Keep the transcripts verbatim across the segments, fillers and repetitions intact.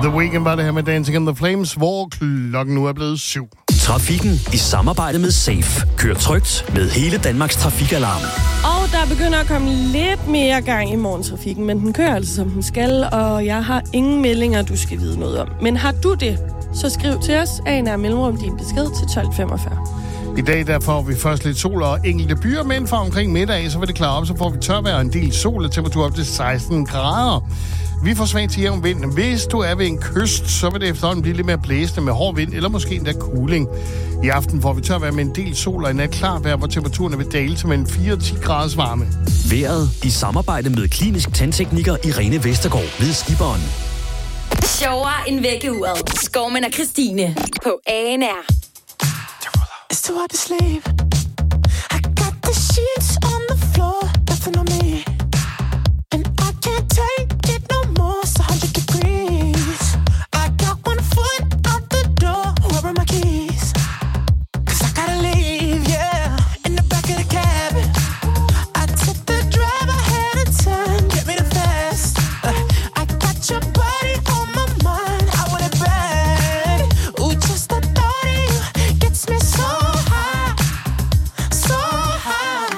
The Weeknd var det her med Dancing in the Flames, hvor klokken nu er blevet syv. Trafikken i samarbejde med Safe. Kør trygt med hele Danmarks trafikalarm. Og der begynder at komme lidt mere gang i morgentrafikken, men den kører altså, som den skal, og jeg har ingen meldinger, du skal vide noget om. Men har du det, så skriv til os af en af mellemrum din besked til tolv femogfyrre. I dag der får vi først lidt sol og enkelte byer, men fra omkring middag, så vil det klare op, så får vi tørvejr og en del sol og temperatur op til seksten grader. Vi får svag til jævn vind. Hvis du er ved en kyst, så vil det efterhånden blive lidt mere blæsende med hård vind, eller måske endda kuling. I aften får vi tørvejr med en del sol og en nat klar vejr, hvor temperaturen vil dale til mellem fire og ti graders varme. Vejret i samarbejde med klinisk tandtekniker Irene Vestergaard ved Skiberen. Sjovere end vækkeuret. Skovmand og Christine på A N R. It's too hard to sleep. I got the sheets on the floor, nothing on me. And I can't take it no more, it's one hundred degrees. I got one foot out the door, where are my keys? Cause I gotta leave, yeah. In the back of the cab, I took the drive ahead of time, get me the fast. uh, I got your body on my mind, I want it bad. Ooh, just the thought of you gets me so high, so high.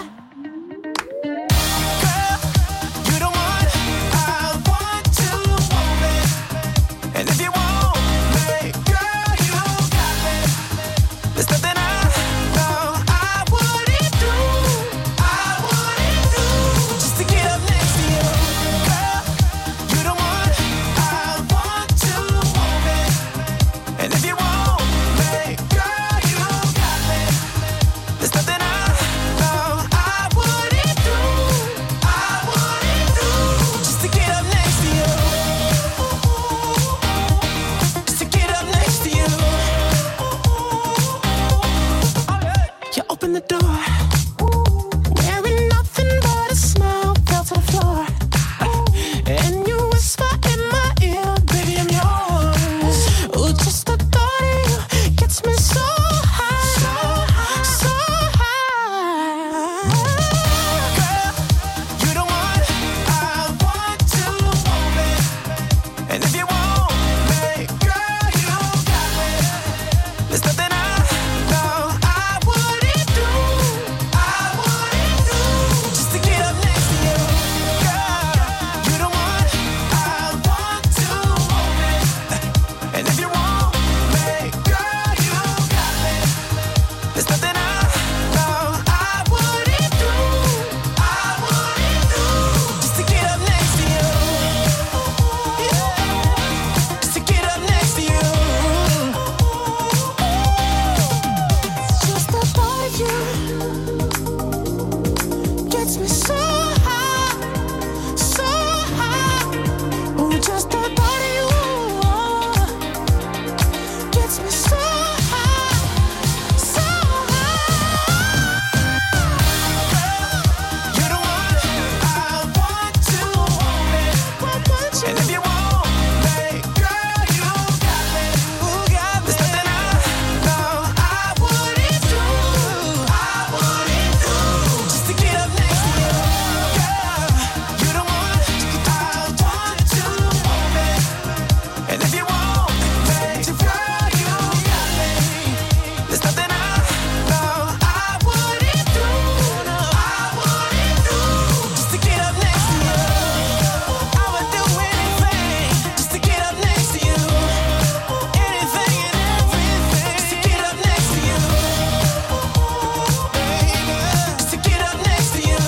Girl, you the one I want to want it. And if you want me, girl, you got me. There's nothing I know I wouldn't do, I wouldn't do, just to get up next to you. Girl, you the one I want to want it. And if you want me, girl, you got me. There's nothing I know I wouldn't do, I wouldn't do, just to get up next to you. Just to get up next to you. You open the door, wearing nothing but a smile, fell to the floor. And you whisper in my ear, baby, I'm yours. Ooh, just the thought of you gets me so high, so high, so high. Girl, you the one I want to want it. And if you want me, girl, you got me. There's nothing I know I wouldn't do, I wouldn't do, just to get up next to you. Girl, you the one I want to want it. And if you want me, girl, you got me. There's nothing I know I wouldn't do, I wouldn't do, just to get up next to you. Yeah, just to get up next to you. Just the thought of you gets me so high, so high. Ooh, just the thought of you gets me so high, so high. You're the one I want to want it. And if you want me, girl, you got me. There's nothing I know I wouldn't do, I wouldn't do, just to get up next to you. Girl, you're the one I want to want it. And if you want me, girl, you got me. There's nothing I know I wouldn't do, I wouldn't do, just to get up next to you. I would do anything just to get up next to you. Anything and everything just to get up next to you. Baby, just to get up next to you.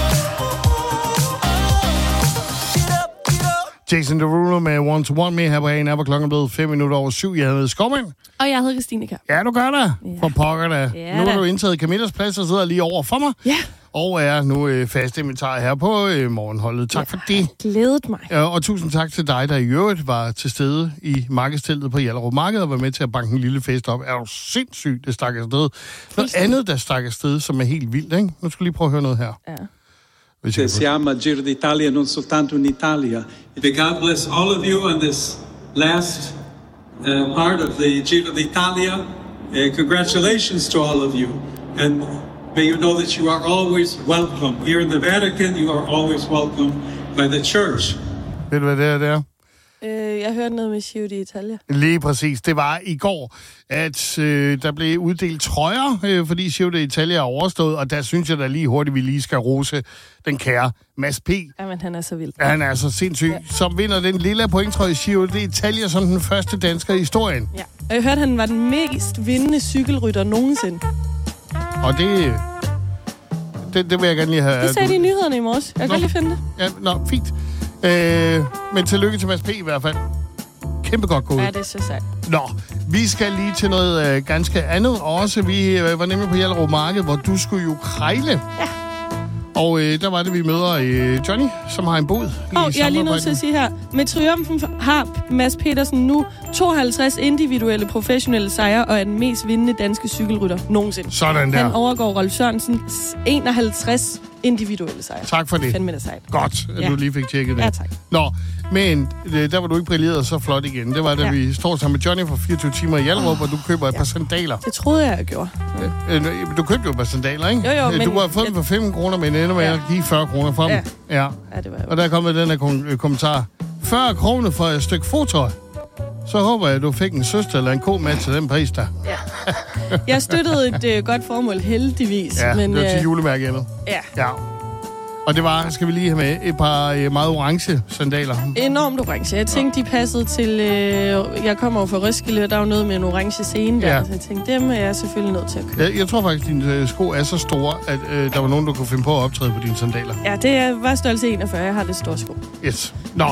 Get up, get up. Jason Derulo med Want to Want Me her på A N R, hvor klokken er blevet fem minutter over syv. Jeg hedder Skovmand. Og jeg hedder Christine Kjær. Ja, du gør det. Ja. For pokker da. Ja, Nu har da. du indtaget Camillas plads og sidder lige over for mig. Ja, Og er nu øh, fast inventar her på øh, morgenholdet. Tak for det. glædet mig. Ja, og tusind tak til dig, der i øvrigt var til stede i markedsteltet på Hjallerup Marked og var med til at banke en lille fest op. Er jo sindssygt, det stak afsted. Noget andet, der stak afsted, som er helt vildt, ikke? Nu skal vi lige prøve at høre noget her. Ja. Hvis jeg kan få- Siamo Giro d'Italia, non soltanto in Italia. May God bless all of you on this last uh, part of the Giro d'Italia. Uh, congratulations to all of you. And may you know that you are always welcome. Here in the Vatican, you are always welcome by the church. Ved du, hvad det er, det er? Øh, jeg hørte noget med Giro d'Italia. Lige præcis. Det var i går, at øh, der blev uddelt trøjer, øh, fordi Giro d'Italia er overstået, og der synes jeg da lige hurtigt, vi lige skal rose den kære Mads P. Jamen, han er så vild. Ja, han er så sindssyg, ja. Som vinder den lille pointtrøje Giro d'Italia som den første dansker i historien. Ja, og jeg hørte, han var den mest vindende cykelrytter nogensinde. Og det... Det, det vil jeg gerne lige have... Det sagde de i nyhederne i morges. Jeg kan lige finde det. Ja, nå, fint. Øh, men tillykke til Mads P. i hvert fald. Kæmpe godt gået. Ja, det er så sejt. Nå, vi skal lige til noget øh, ganske andet også. Vi øh, var nemlig på Hjallerup Marked, hvor du skulle jo krejle. Ja. Og øh, der var det, vi møder øh, Johnny, som har en bod. Og oh, jeg er lige nødt til at sige her. Med triumfen har Mads Petersen nu tooghalvtreds individuelle professionelle sejre og er den mest vindende danske cykelrytter nogensinde. Sådan der. Han overgår Rolf Sørensens enoghalvtreds individuelle sejre. Tak for det. Fandme det sejt. Godt, at ja. du lige fik tjekket det. Ja, tak. Nå, men øh, der var du ikke brilleret så flot igen. Det var, da ja. vi står sammen med Johnny for fireogtyve timer i Hjallerup, oh, og du køber et ja. par sandaler. Det troede jeg, jeg gjorde. Ja. Øh, du købte jo et par sandaler, ikke? Jo, jo, du men... Du har fået dem for fem kroner, men ender med ja. at give fyrre kroner for dem. Ja. Ja. Ja, det var og der er kommet den her kom- kommentar. fyrre kroner for et stykke fotøj. Så håber jeg, at du fik en søster eller en ko med til den pris der. Ja. Jeg støttede et øh, godt formål, heldigvis. Ja, men, det var til øh, julemærket. Ja. Ja. Og det var, skal vi lige have med, et par øh, meget orange sandaler. Enormt orange. Jeg tænkte, de passede til... Øh, jeg kommer jo fra Roskilde, og der er jo noget med en orange scene der. Ja. Så jeg tænkte, dem er jeg selvfølgelig nødt til at købe. Jeg, jeg tror faktisk, at dine øh, sko er så store, at øh, der var nogen, der kunne finde på at optræde på dine sandaler. Ja, det var størrelse enogfyrre. Jeg har det store sko. Yes. Nå,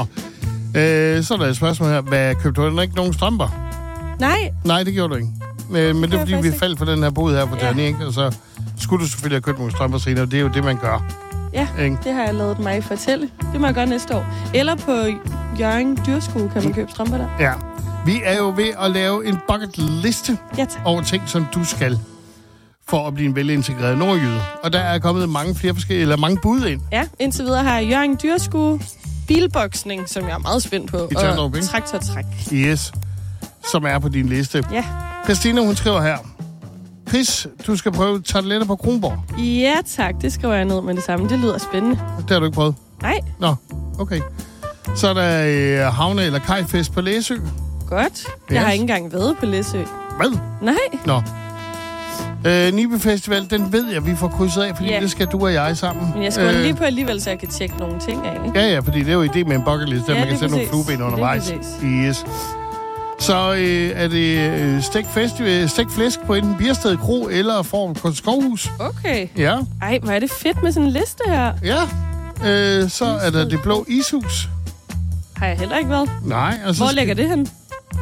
øh, så er der et spørgsmål her. Hvad, købte du ikke nogen strømper? Nej. Nej, det gjorde du ikke. Men, men det er fordi, vi faldt for den her bod her på Danny, ikke? Og så skulle du selvfølgelig have købt nogle strømper senere. Det er jo det, man gør. Ja, ikke? Det har jeg lavet mig fortælle. Det må jeg gøre næste år. Eller på Hjørring Dyrskue kan man købe strømper der. Ja. Vi er jo ved at lave en bucket liste ja, over ting, som du skal for at blive en velintegreret nordjyde. Og der er kommet mange flere forskellige, eller mange bud ind. Ja, indtil videre har jeg Hjørring Dyrskue, bilboksning, som jeg er meget spændt på, I Tørndrup, og traktortræk. Yes, som er på din liste. Ja. Christine, hun skriver her. Chris, du skal prøve tarteletter på Kronborg. Ja, tak. Det skriver jeg ned med det samme. Det lyder spændende. Det har du ikke prøvet? Nej. Nå, okay. Så er der øh, havne- eller kajfest på Læsø. Godt. Yes. Jeg har ikke engang været på Læsø. Hvad? Nej. Nå. Øh, Nibe Festival, den ved jeg, vi får krydset af, fordi yeah. det skal du og jeg sammen. Men jeg skal øh, lige på alligevel, så jeg kan tjekke nogle ting af, ikke? Ja, ja, fordi det er jo idé med en bucket list, der ja, man kan sætte nogle flueben undervejs. Yes. Så øh, er det øh, stegt, festival, stegt flæsk på enten Biersted Kro eller Form på Skovhus. Okay. Ja. Ej, hvor er det fedt med sådan en liste her. Ja. Øh, så er der det blå ishus. Har jeg heller ikke været. Nej. Og så hvor ligger det hen?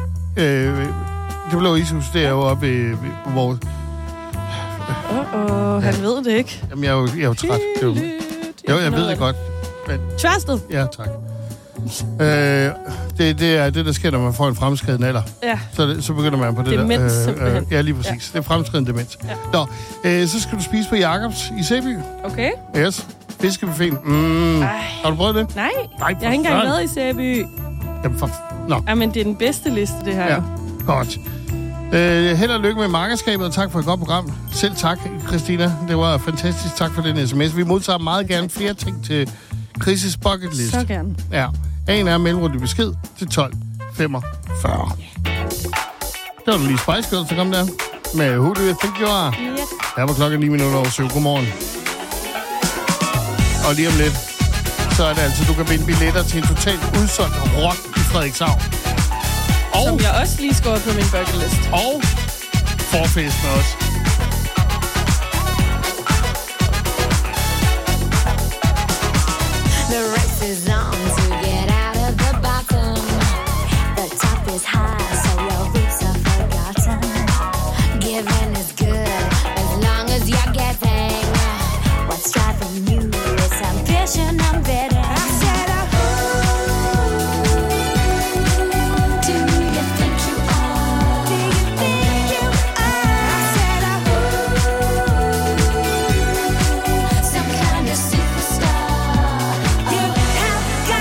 Øh, det blå ishus, det er jo oppe ved, ved hvor... Åh, oh, oh, han ja. ved det ikke. Jamen, jeg er jo, jeg er jo træt. Det er jo, jo, jeg ved det godt. Men... Tværsted? Ja, tak. Øh, det, det er det, der sker, når man får en fremskreden alder. Ja. Så, det, så begynder man på det demens, der. Simpelthen. Øh, ja, lige præcis. Ja. Det er fremskreden demens. Ja. Nå, øh, så skal du spise på Jacobs i Sæby. Okay. Yes. Fiskebuffeten. Mm. Har du prøvet det? Nej. Nej, jeg har ikke engang været i Sæby. Jamen, for... Nå. Jamen, det er den bedste liste, det her. Ja, godt. Øh, held og lykke med markedskabet, og tak for et godt program. Selv tak, Christina. Det var fantastisk. Tak for den sms. Vi modtager meget gerne flere ting til Chris' bucket list. Så gerne. Ja. En er mellemrum besked til tolv femogfyrre. Der var du lige Spice Girls, der kom der. Med Who Do You Think You Are? Ja. Der var klokken ni minutter over syv. Godmorgen. Og lige om lidt, så er det altså, du kan vinde billetter til en totalt udsolgt rock i Frederikshavn. Og, som jeg også lige skrev på min bucket list. Og forfesten også. The race is on to get out of the bottom. The top is high, so your roots are forgotten. Giving is good as long as you're getting. What's driving you is ambition and bitter. I said, oh, do you think you are? Do you think you are? I said, oh, some kind of superstar. You have got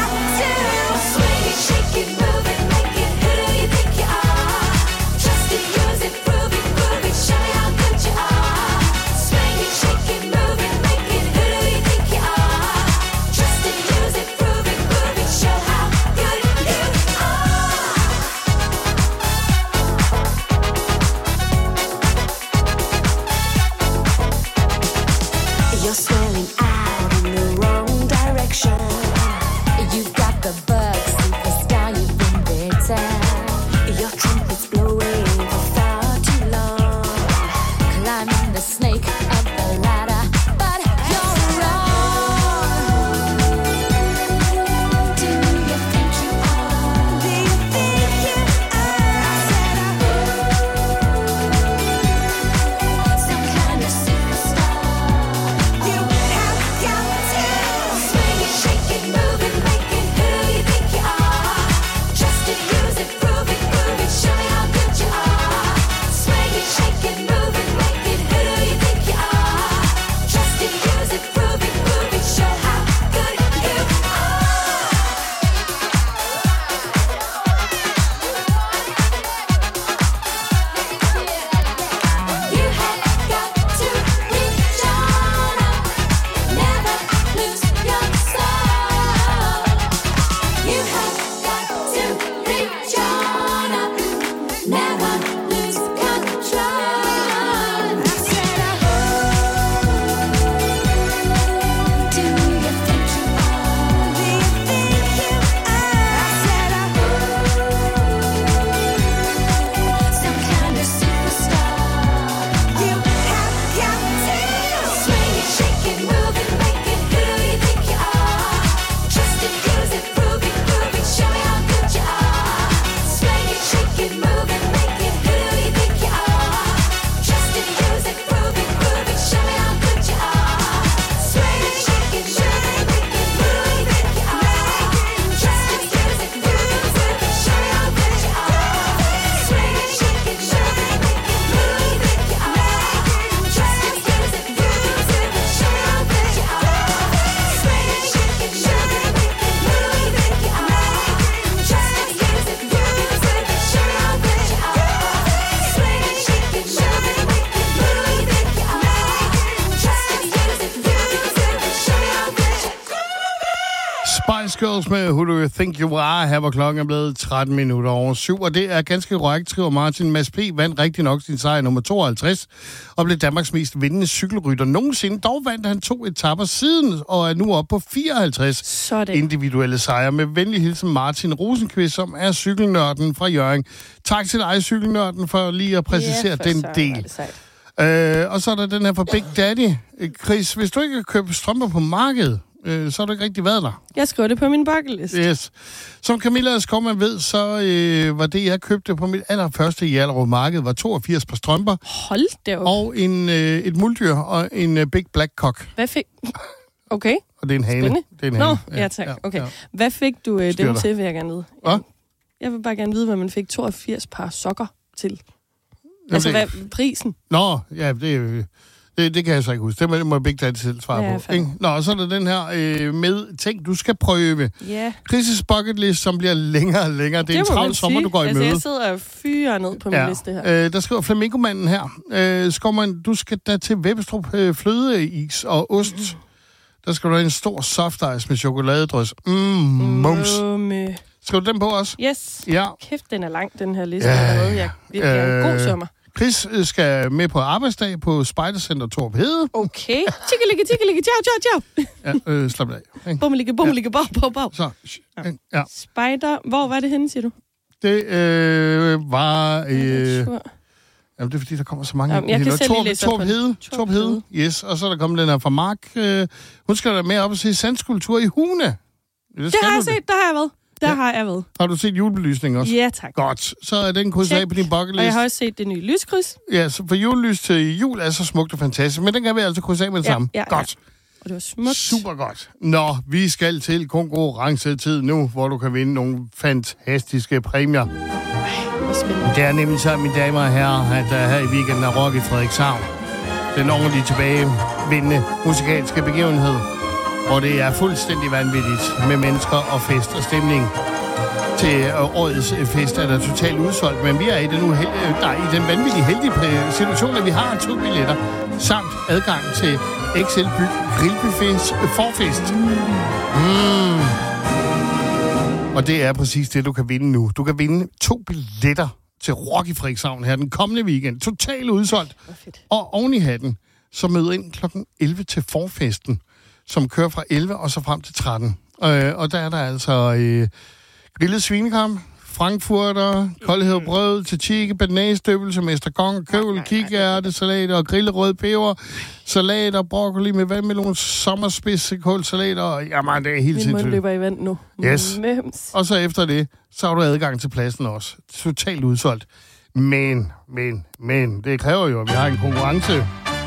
Spice Girls med Who Do You Think You Are. Her var klokken blevet tretten minutter over syv, og det er ganske korrekt, skriver Martin. Mads P. vandt rigtig nok sin sejr nummer tooghalvtreds, og blev Danmarks mest vindende cykelrytter nogensinde. Dog vandt han to etaper siden, og er nu oppe på fireoghalvtreds Sådan. individuelle sejre. Med venlig hilsen Martin Rosenqvist, som er cykelnørden fra Hjørring. Tak til dig, cykelnørden, for lige at præcisere Ja, for den søren, del. var det sejt. Øh, og så er der den her fra Big Daddy. Øh, Chris, hvis du ikke har købt strømper på markedet, øh, så har du ikke rigtig været der. Jeg skriver det på min bucket list. Yes. Som Camilla Skovman ved, så øh, var det, jeg købte på mit allerførste i Hjallerup Marked, var toogfirs par strømper, Hold da op. og en, øh, et muldyr og en øh, Big Black Cock. Hvad fik... Okay. Og det er en hane. Spændende. Det er en Nå, hane. ja tak. Okay. Hvad fik du øh, dem Styrter. til, vil jeg gerne vide? Hvad? Jeg vil bare gerne vide, hvad man fik toogfirs par sokker til. Jamen, Altså, det- hvad prisen? Nå, ja, det, øh, det, det kan jeg så ikke huske. Det må, må Big Daddy selv svare Ja, på. fair. Ikke? Nå, og så er der den her øh, med ting, du skal prøve. Ja, Chris' bucket list, som bliver længere og længere. Det er en må man travl sommer, sige. du går i altså, møde. jeg sidder og fyrer ned på min Ja. liste her. Øh, der skriver Flamingomanden her. Øh, Skovman, du skal da til Vebbestrup øh, flødeis og ost. Der skal du have en stor soft ice med chokoladedrys. Mm, mums. Mumme. Skal du den på også? Yes. Ja. Kæft, den er lang, den her liste. Ja. Ja. Jeg virkelig er en god Øh, sommer. Chris øh, skal med på arbejdsdag på Spejdercenter Torp Hede. Okay. Tikkeligge, tikkeligge, tjau, tjau, tjau. Ja, øh, slap af. Ikke? Bummeligge, bummeligge, bov, bov, bov. Så, ja. Spider, hvor var det henne, siger du? Det øh, var... Øh, Sure. Jamen, det er fordi, der kommer så mange... Jamen, jeg kan Nå, selv lige Torp, læse op Torp på den. Hede. Torp Torp Hede. Yes, og så er der kommet den her fra Mark. Øh, hun skal da med op og se sandskulptur i Hune. Det, Det skal har jeg du da. set, der har jeg været. Der Ja. har jeg været. Har du set julebelysning også? Ja, tak. Godt. Så er den krydset af Check. på din bucket Og jeg list. har også set det nye lyskryds. Ja, så for julelys til jul er så smukt og fantastisk, men den kan vi altså krydse af med det Ja, samme. ja, ja. Godt. Og det var smukt. Super godt. Nå, vi skal til konkurrencetid nu, hvor du kan vinde nogle fantastiske præmier. Hvor spændende. Det er nemlig så, mine damer og herrer, at uh, her i weekenden er Rock i Frederikshavn. Den ordentlige tilbagevindende musikalske begivenhed, hvor det er fuldstændig vanvittigt med mennesker og fest og stemning. Til uh, årets uh, fest er der totalt udsolgt, men vi er i den, uheld- uh, nej, i den vanvittige heldige præ- situation, at vi har to billetter, samt adgang til X L Byg Grillbuffets uh, forfest. Mm. Og det er præcis det, du kan vinde nu. Du kan vinde to billetter til Rock i Frederikshavn her den kommende weekend. Totalt udsolgt. Hvor fedt. Og oven i hatten, så møder ind klokken elleve til forfesten, som kører fra elleve og så frem til tretten. Øh, og der er der altså øh, grillet svinekram, frankfurter, koldhed brød, tzatziki, bananestøbelse, mestergong, køvel, kikærte, salater og grillet rød peber, salater, broccoli med vandmelon, sommerspids, kålsalater, og jamen, det er helt Min mund sindssygt. løber i vand nu. Yes. Mems. Og så efter det, så har du adgang til pladsen også. Totalt udsolgt. Men, men, men, det kræver jo, at vi har en konkurrence.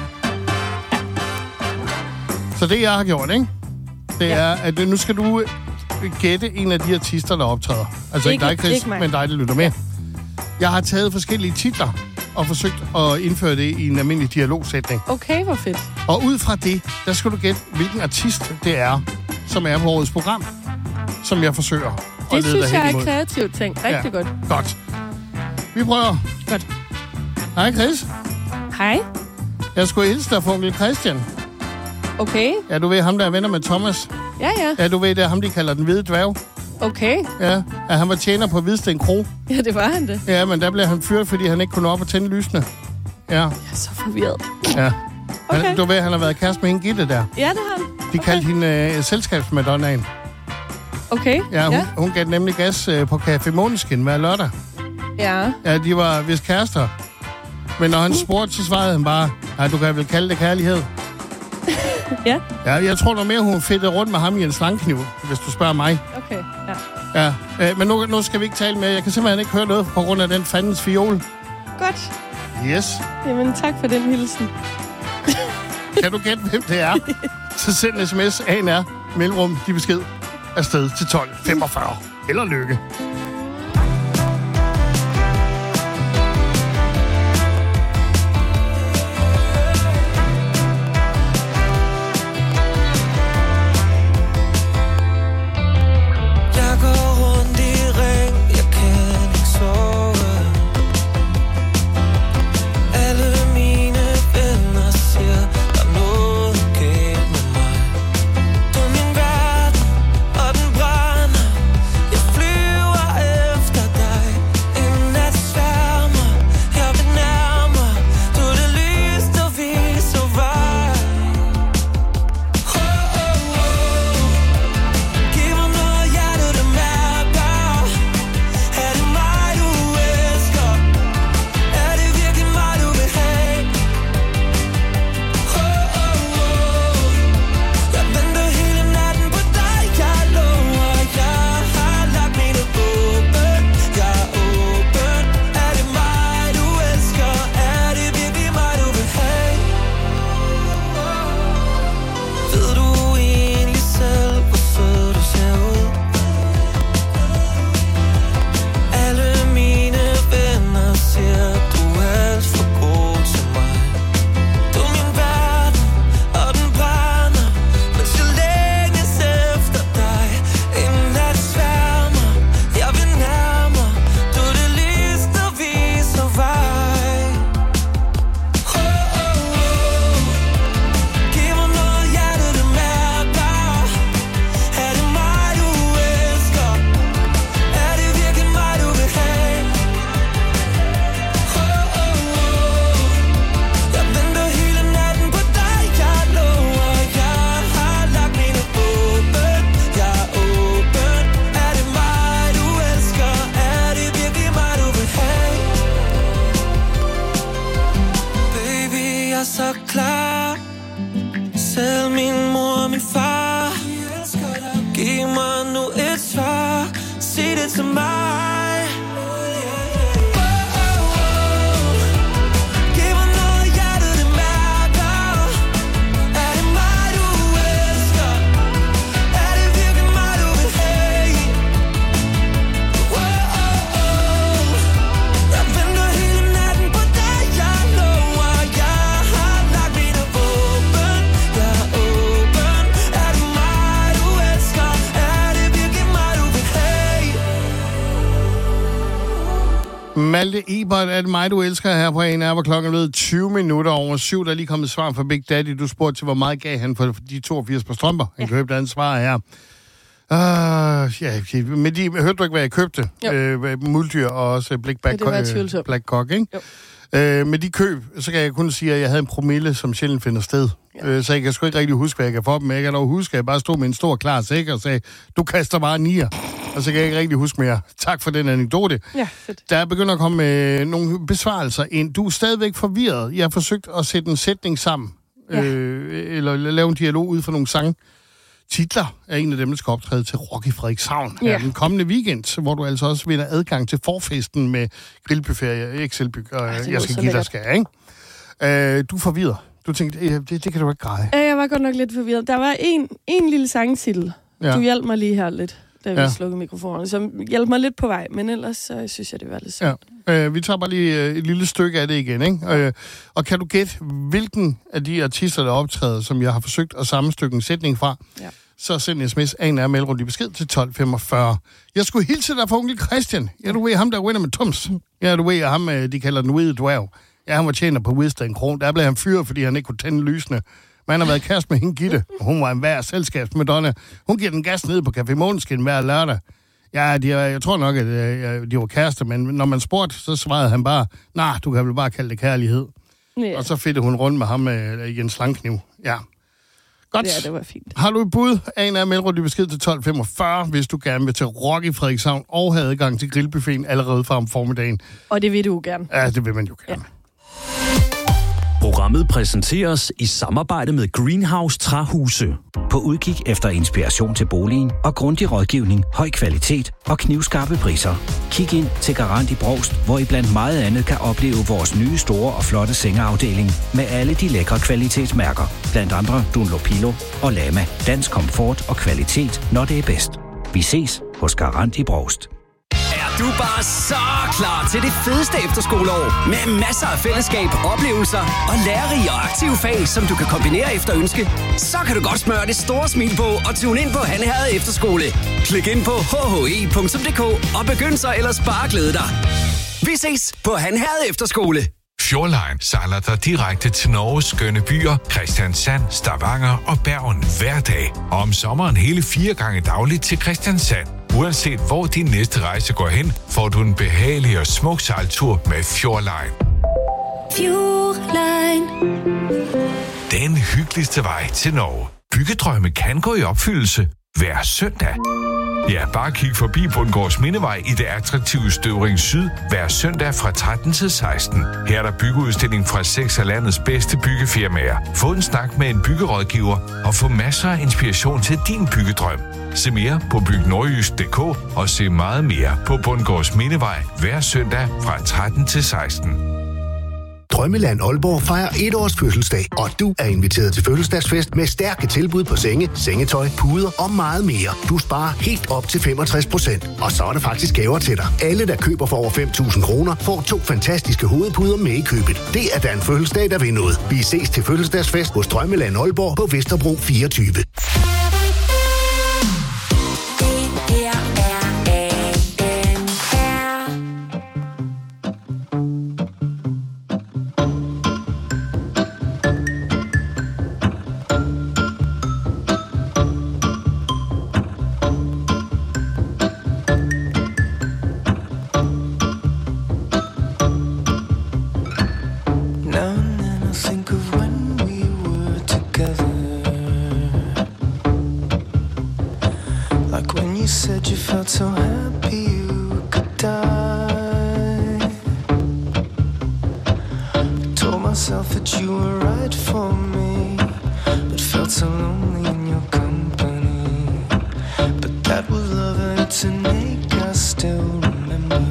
Så det, jeg har gjort, ikke? Det Ja. er, at nu skal du gætte en af de artister, der optræder. Altså ikke, Ikke- dig, Chris, ikke mig. men dig, der lytter med. Jeg har taget forskellige titler og forsøgt at indføre det i en almindelig dialogsætning. Okay, hvor fedt. Og ud fra det, der skal du gætte, hvilken artist det er, som er på årets program, som jeg forsøger at Det lede synes dig jeg hen er imod. kreativt tænkt. Rigtig Ja. godt. Godt. Vi prøver. Godt. Hej, Chris. Hej. Jeg skulle hilse dig fra onkel Christian. Okay. Ja, du ved ham, der er venner med Thomas. Ja, ja. Ja, du ved, det er ham, de kalder den hvide dværg. Okay. Ja, ja han var tjener på Hvidsten Kro. Ja, det var han det. Ja, men der blev han fyret, fordi han ikke kunne nå op og tænde lysene. Ja, Jeg er så forvirret. ja. Han, Okay. Du ved, han har været kæreste med hende Gitte der. Ja, det har han. De kaldte hende øh, selskabsmadonnaen. Okay. Ja, hun, Ja. hun gav nemlig gas øh, på Café Måneskin hver lørdag. Ja. Ja, de var vist kærester. Men når han spurgte, så svarede han bare, nej, du kan vel kalde det kærlighed. Ja. Ja, jeg tror noget mere, hun fedtede rundt med ham i en slangkniv, hvis du spørger mig. Okay. Ja. Ja, øh, men nu, nu skal vi ikke tale mere. Jeg kan simpelthen ikke høre noget på grund af den fandens fiol. Godt. Yes. Jamen, tak for den hilsen. Kan du gætte, hvem det er? Så send en sms, A N R, mellemrum, de besked, afsted til tolv femogfyrre. Eller lykke. Jeg går rundt i ring, jeg kan ikke sove. Alle mine venner siger, der er noget galt med mig. Du er min verden, og den answer my. Malte Ebert, er det mig, du elsker her på en af, hvor klokken er blevet tyve minutter over syv. Der er lige kommet svar fra Big Daddy. Du spurgte til, hvor meget gav han for de toogfirs på strømper. Han ja. købte hans svar her. Uh, ja, men de, hørte du ikke, hvad jeg købte? Uh, muldyr og også Black, uh, Black Cock, ikke? Uh, med de køb, så kan jeg kun sige, at jeg havde en promille, som sjældent finder sted. Ja. Uh, så jeg kan sgu ikke rigtig huske, hvad jeg kan få dem. Jeg kan dog huske, at jeg bare stod med en stor klar sæk og sagde, du kaster bare nier. Og så kan jeg ikke rigtig huske mere. Tak for den anekdote. Ja, fedt. Der begynder at komme øh, nogle besvarelser ind. Du er stadigvæk forvirret. Jeg har forsøgt at sætte en sætning sammen. Ja. Øh, eller lave en dialog ud fra nogle sang. Titler er en af dem, der skal optræde til Rock i Frederikshavn. Ja. Den kommende weekend, hvor du altså også vinder adgang til forfesten med grillbuffet, Excelbyg, og Ej, jeg skal give dig skal, ikke? Øh, du er forvirret. Du tænkte, øh, det, det kan du ikke greje. Ja, jeg var godt nok lidt forvirret. Der var en, en lille sangtitel. Ja. Du hjalp mig lige her lidt, da vi ja. slukkede mikrofonen. Så hjalp mig lidt på vej, men ellers så synes jeg, det var lidt svært. Ja. Øh, vi tager bare lige øh, et lille stykke af det igen, ikke? Ja. Øh, og kan du gætte, hvilken af de artister, der optræder, som jeg har forsøgt at sammenstykke en sætning fra, ja. så send en sms af en af mellemrum i besked til tolv femogfyrre. Jeg skulle hilse dig fra onkel Christian. Ja, du ved ham, der vinder med Tums. Ja, du ved ham, de kalder den hvide dværg. Ja, han var tjener på Hvidsten Kron. Der blev han fyret, fordi han ikke kunne tænde lysene. Man har været kæreste med hende, Gitte, og hun var en værd selskabsmadonna. Hun giver den gas ned på Café Måneskin hver lørdag. Ja, de, jeg tror nok, at de var kærester, men når man spurgte, så svarede han bare, nej, du kan vel bare kalde det kærlighed. Ja. Og så fedte hun rundt med ham med Jens Langkniv. Ja. Godt. Ja, det var fint. Har du et bud? En af mellemrum i besked til tolv femogfyrre, hvis du gerne vil til Rock i Frederikshavn og have adgang til grillbuffeten allerede fra om formiddagen. Og det vil du gerne. Ja, det vil man jo gerne. Ja. Programmet præsenteres i samarbejde med Greenhouse Træhuse. På udkig efter inspiration til boligen og grundig rådgivning, høj kvalitet og knivskarpe priser. Kig ind til Garant i Brovst, hvor I blandt meget andet kan opleve vores nye store og flotte sengeafdeling med alle de lækre kvalitetsmærker. Blandt andre Dunlopillo og Lama. Dansk komfort og kvalitet, når det er bedst. Vi ses hos Garant i Brovst. Du er bare så klar til det fedeste efterskoleår med masser af fællesskab, oplevelser og lærerige og aktive fag, som du kan kombinere efter ønske. Så kan du godt smøre det store smil på og tune ind på Han Herred Efterskole. Klik ind på h h e punktum d k og begynd så ellers bare at glæde dig. Vi ses på Han Herred Efterskole. Fjordline sejler dig direkte til Norges skønne byer, Kristiansand, Stavanger og Bergen hver dag. Og om sommeren hele fire gange dagligt til Kristiansand. Uanset hvor din næste rejse går hen, får du en behagelig og smuk sejltur med Fjordline. Fjordline. Den hyggeligste vej til Norge. Byggedrømme kan gå i opfyldelse hver søndag. Ja, bare kig forbi Bundgårds Mindevej i det attraktive Støvring Syd hver søndag fra tretten til seksten. Her er der byggeudstilling fra seks af landets bedste byggefirmaer. Få en snak med en byggerådgiver og få masser af inspiration til din byggedrøm. Se mere på byg nordjysk punktum d k og se meget mere på Bundgårds Mindevej hver søndag fra tretten til seksten. Drømmeland Aalborg fejrer et års fødselsdag, og du er inviteret til fødselsdagsfest med stærke tilbud på senge, sengetøj, puder og meget mere. Du sparer helt op til femogtres procent, og så er der faktisk gaver til dig. Alle, der køber for over fem tusind kroner, får to fantastiske hovedpuder med i købet. Det er da en fødselsdag, der vil noget. Vi ses til fødselsdagsfest hos Drømmeland Aalborg på Vesterbro fireogtyve. That was love and to make us still remember.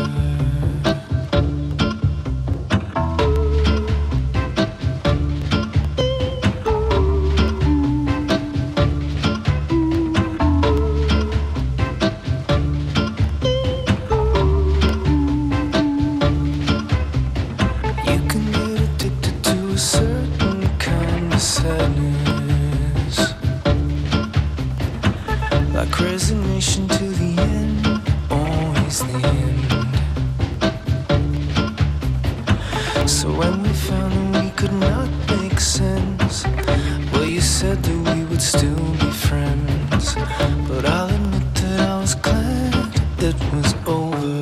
Resignation to the end, always the end. So when we found that we could not make sense, well, you said that we would still be friends. But I'll admit that I was glad it was over.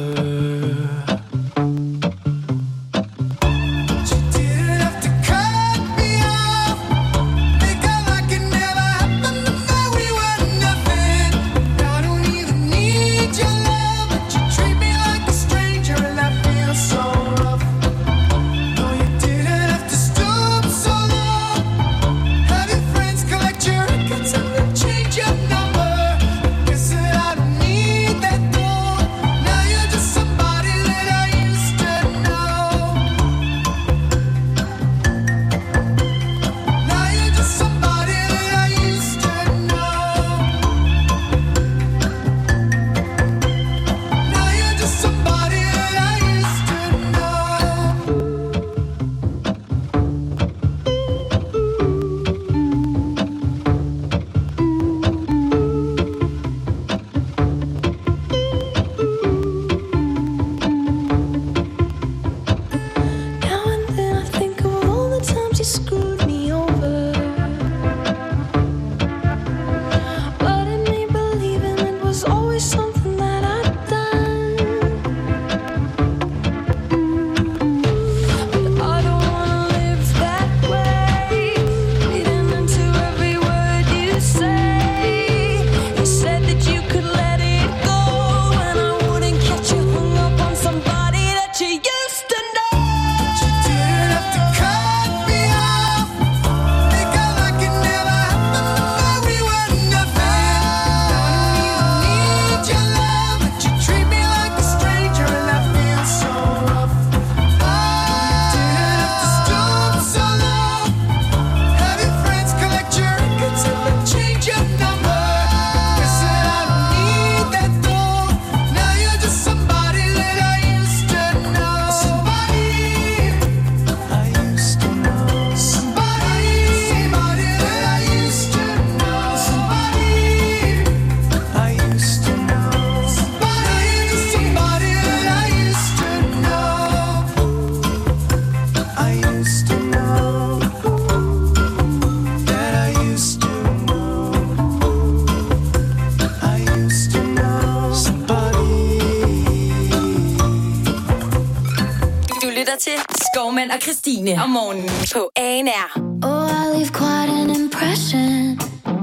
Skovmand og Christine om morgenen på A N R. Oh, I leave quite an impression.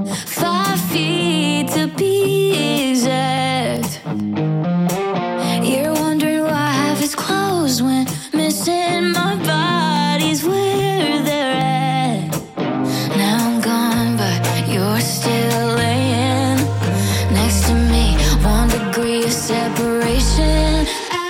Five feet to be exact. You're wondering why half is closed when missing my body's where they're at. Now I'm gone, but you're still laying next to me. One degree of separation.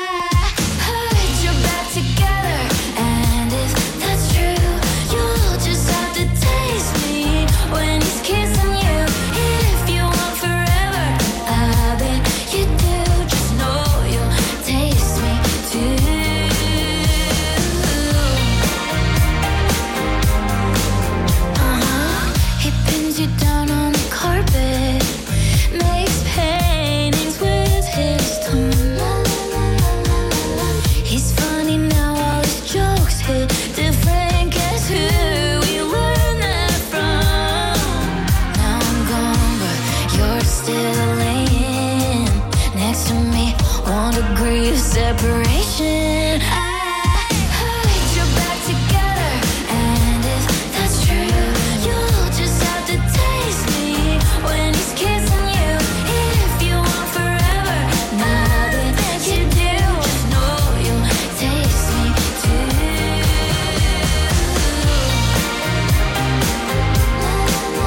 Separation. I put you back together, and if that's true, you'll just have to taste me when he's kissing you. If you want forever, nothing that you do, just know you'll taste me too.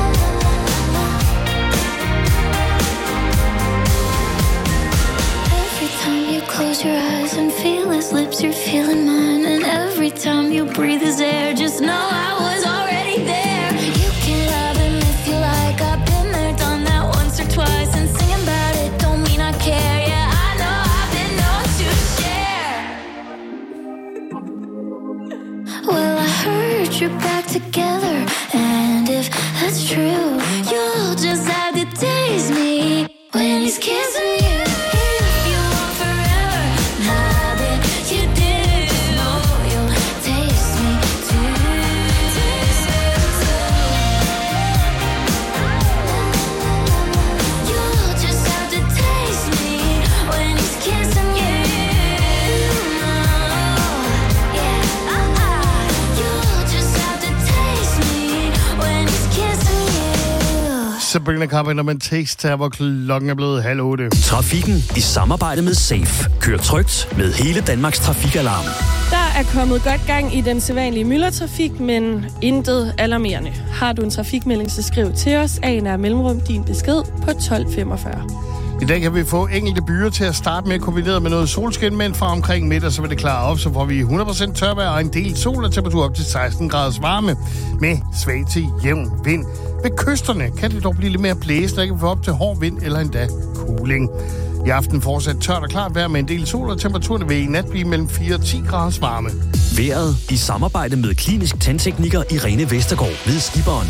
If Close your eyes and feel his lips, you're feeling mine. And every time you breathe his air, just know I was already there. You can love him if you like, I've been there, done that once or twice. And singing about it don't mean I care, yeah, I know I've been known to share. Well, I heard you're back together, and if that's true, you'll just have to taste me when he's kissing you. Sabrina Carpenter med Taste her, hvor klokken er blevet halv otte. Trafikken i samarbejde med Safe. Kør trygt med hele Danmarks trafikalarm. Der er kommet godt gang i den sædvanlige myldretrafik, men intet alarmerende. Har du en trafikmelding, så skriv til os. A N R Mellemrum din besked på tolv femogfyrre. I dag kan vi få enkelte byer til at starte med, kombineret med noget solskin, men fra omkring middag, så vil det klare op, så får vi hundrede procent tørvejr og en del sol og temperatur op til seksten graders varme med svag til jævn vind. Ved kysterne kan det dog blive lidt mere blæsende, der kan få op til hård vind eller endda kuling. I aften fortsat tørt og klart vejr med en del sol, og temperaturen vil i nat blive mellem fire og ti graders varme. Vejret i samarbejde med klinisk tandtekniker Irene Vestergaard ved Skiberen.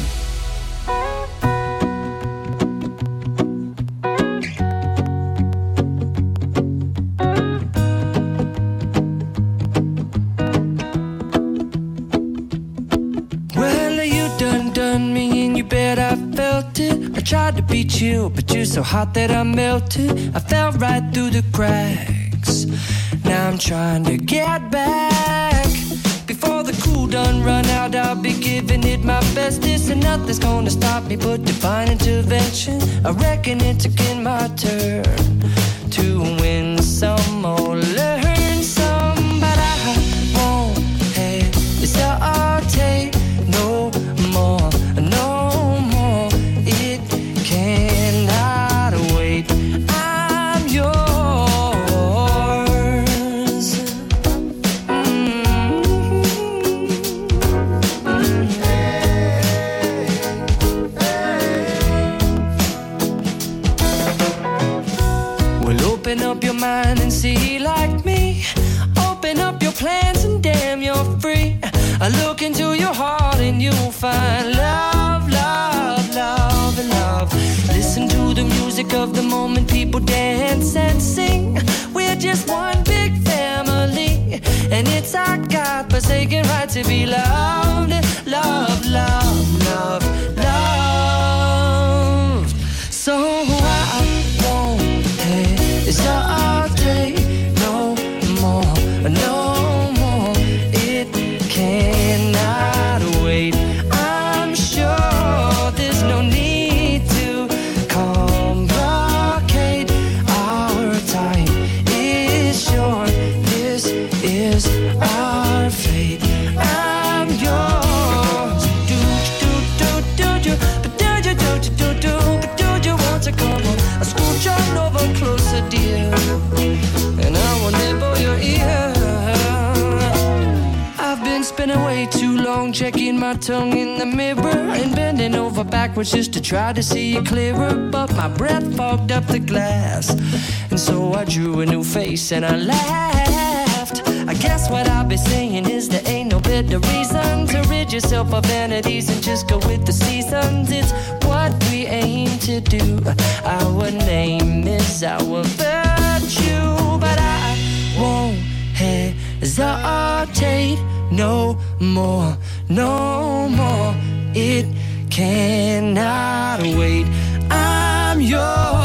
Tried to beat you, but you're so hot that I melted. I fell right through the cracks. Now I'm trying to get back. Before the cool done run out, I'll be giving it my best. This and nothing's gonna stop me but divine intervention. I reckon it's again my turn to win some or learn some, but I won't hesitate no more, no. Mind and see like me. Open up your plans and damn, you're free. I look into your heart and you'll find love, love, love, and love. Listen to the music of the moment, people dance and sing. We're just one big family, and it's our God-forsaken right to be loved, love, love, love, love. So I won't hesitate no more, no more. It cannot wait. I'm sure there's no need to complicate. Our time is short. This is our fate. I'm yours. Do do do do do, but do do do do do, but do you want to come on? I scooch on over closer, dear, and I will nibble your ear. I've been spending way too long checking my tongue in the mirror and bending over backwards just to try to see it clearer, but my breath fogged up the glass, and so I drew a new face and I laughed. I guess what I'll be saying is there ain't no better reason to rid yourself of vanities and just go with the seasons. It's what we aim to do. Our name is our virtue, but I won't hesitate no more, no more. It cannot wait. I'm yours.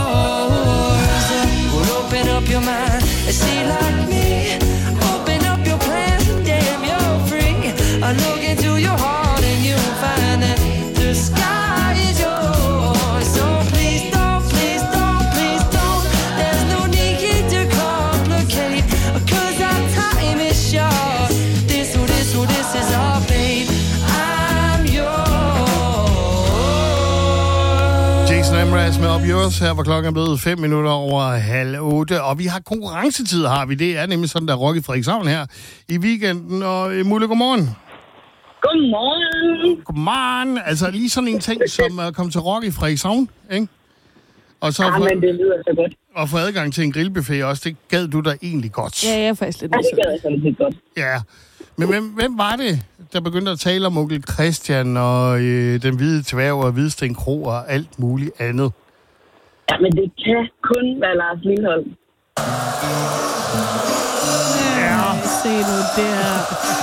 Well, open up your mind and see like me. Open up your plans and damn, you're free. I look into your heart and you'll find that the sky is yours. So please don't, please don't, please don't. There's no need to complicate, 'cause our time is short. This, oh, this, oh, this is our fate. I'm yours. Jason Mraz Nas med Up Yours her, hvor klokken er blevet fem minutter over halv otte. Og vi har konkurrencetid, har vi. Det er nemlig sådan, der rock i Frederikshavn her i weekenden. Og Mulle, godmorgen. Godmorgen. Godmorgen. Altså lige sådan en ting, som uh, kom til rock i Frederikshavn, ikke? Og så ja, for, men det lyder så godt. Og få adgang til en grillbuffet også, det gad du da egentlig godt. Ja, jeg er faktisk lidt ja, det gad jeg sådan lidt godt. Ja, men hvem, hvem var det, der begyndte at tale om onkel Christian og øh, den hvide tværg og Hvidsten Kro og alt muligt andet? Ja, men det kan kun være Lars Lindholm. Ja, se nu der.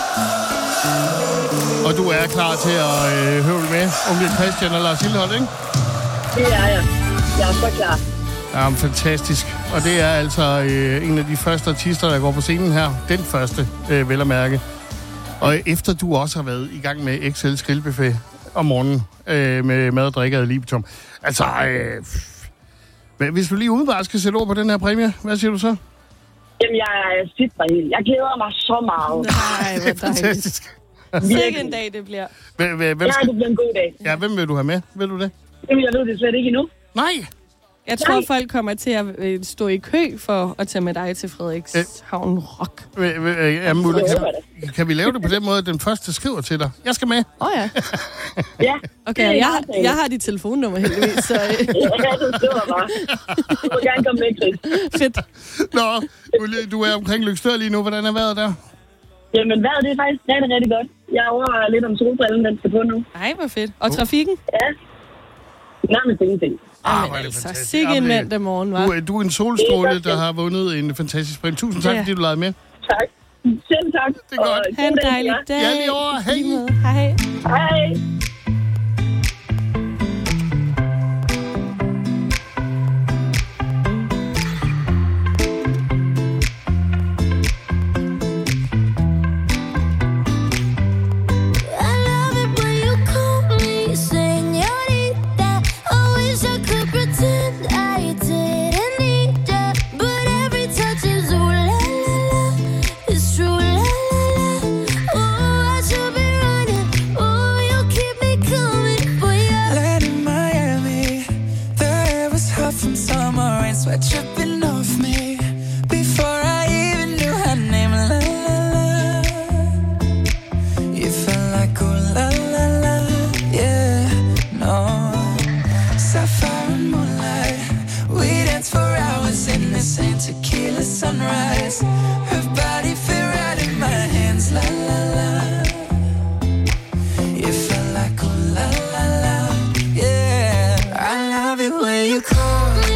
Og du er klar til at øh, høvle med onkel Christian og Lars Lindholm, ikke? Det er jeg. Jeg er så klar. Ja, fantastisk. Og det er altså øh, en af de første artister, der går på scenen her. Den første, øh, vel at mærke. Og efter du også har været i gang med X L's grillbuffet om morgenen øh, med mad og drikke ad libitum. Altså, øh, hvis du lige udenbart skal sætte ord på den her præmie, hvad siger du så? Jamen, jeg er sidder helt. Jeg glæder mig så meget. Nej, hvor fantastisk. Sikke en dag, det bliver. Hvem, hvem ja, skal... det bliver en god dag. Ja, hvem vil du have med? Ved du det? Jamen, jeg ved det slet ikke endnu. Nej! Jeg tror, Nej. folk kommer til at øh, stå i kø for at tage med dig til Frederikshavn Rock. Øh, øh, ja, Mulle, kan, kan vi lave det på den måde, at den første skriver til dig? Jeg skal med. Åh oh, ja. ja. Okay, jeg, jeg har dit telefonnummer heldigvis, så... Øh. ja, det skriver bare. Du må gerne komme med, Chris. Fedt. Nå, Mulle, du er omkring Løgstør lige nu. Hvordan er vejret der? Jamen, vejret det er faktisk rigtig, rigtig godt. Jeg overvejer lidt om solbrillen, den skal på nu. Ej, hvor fedt. Og trafikken? Ja. Nærmest ingenting. Ah, Jamen, altså, sikke en mandag morgen, hva'? Du, er, du er en solstråle, der har vundet en fantastisk præmie. Tusind tak, ja. fordi du lavede med. Tak. Selv tak. Det er godt. Ha' en dejlig dag. Ja, lige over. Hej. Hej. Hej. Tripping off me before I even knew her name. La la la, you felt like oh la la la, yeah, no. Sapphire and moonlight, we danced for hours in the same tequila sunrise. Her body fit right in my hands, la la la. You felt like oh la la la, yeah. I love it when you call me.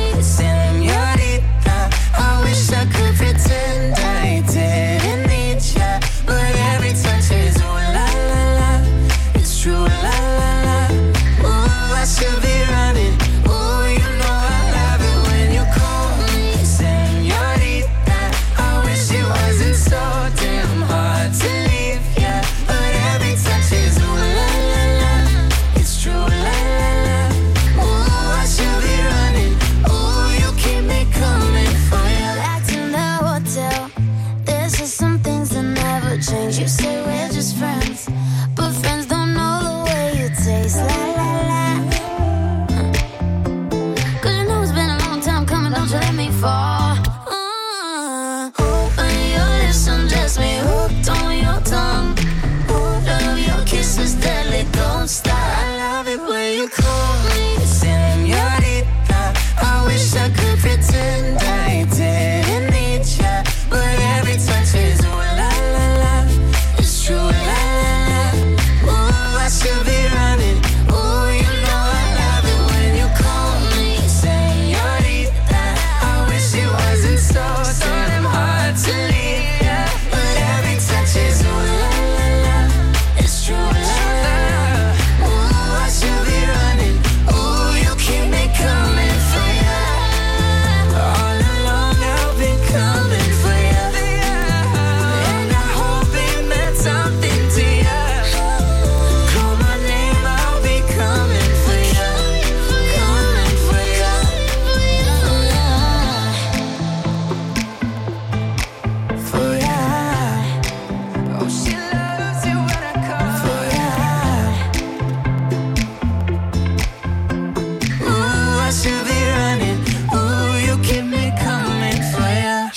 I could pretend I didn't need ya, but every touch is ooh la la la. It's true la la la. Ooh, I should be running. Ooh, you know I love it when you call me señorita. I wish you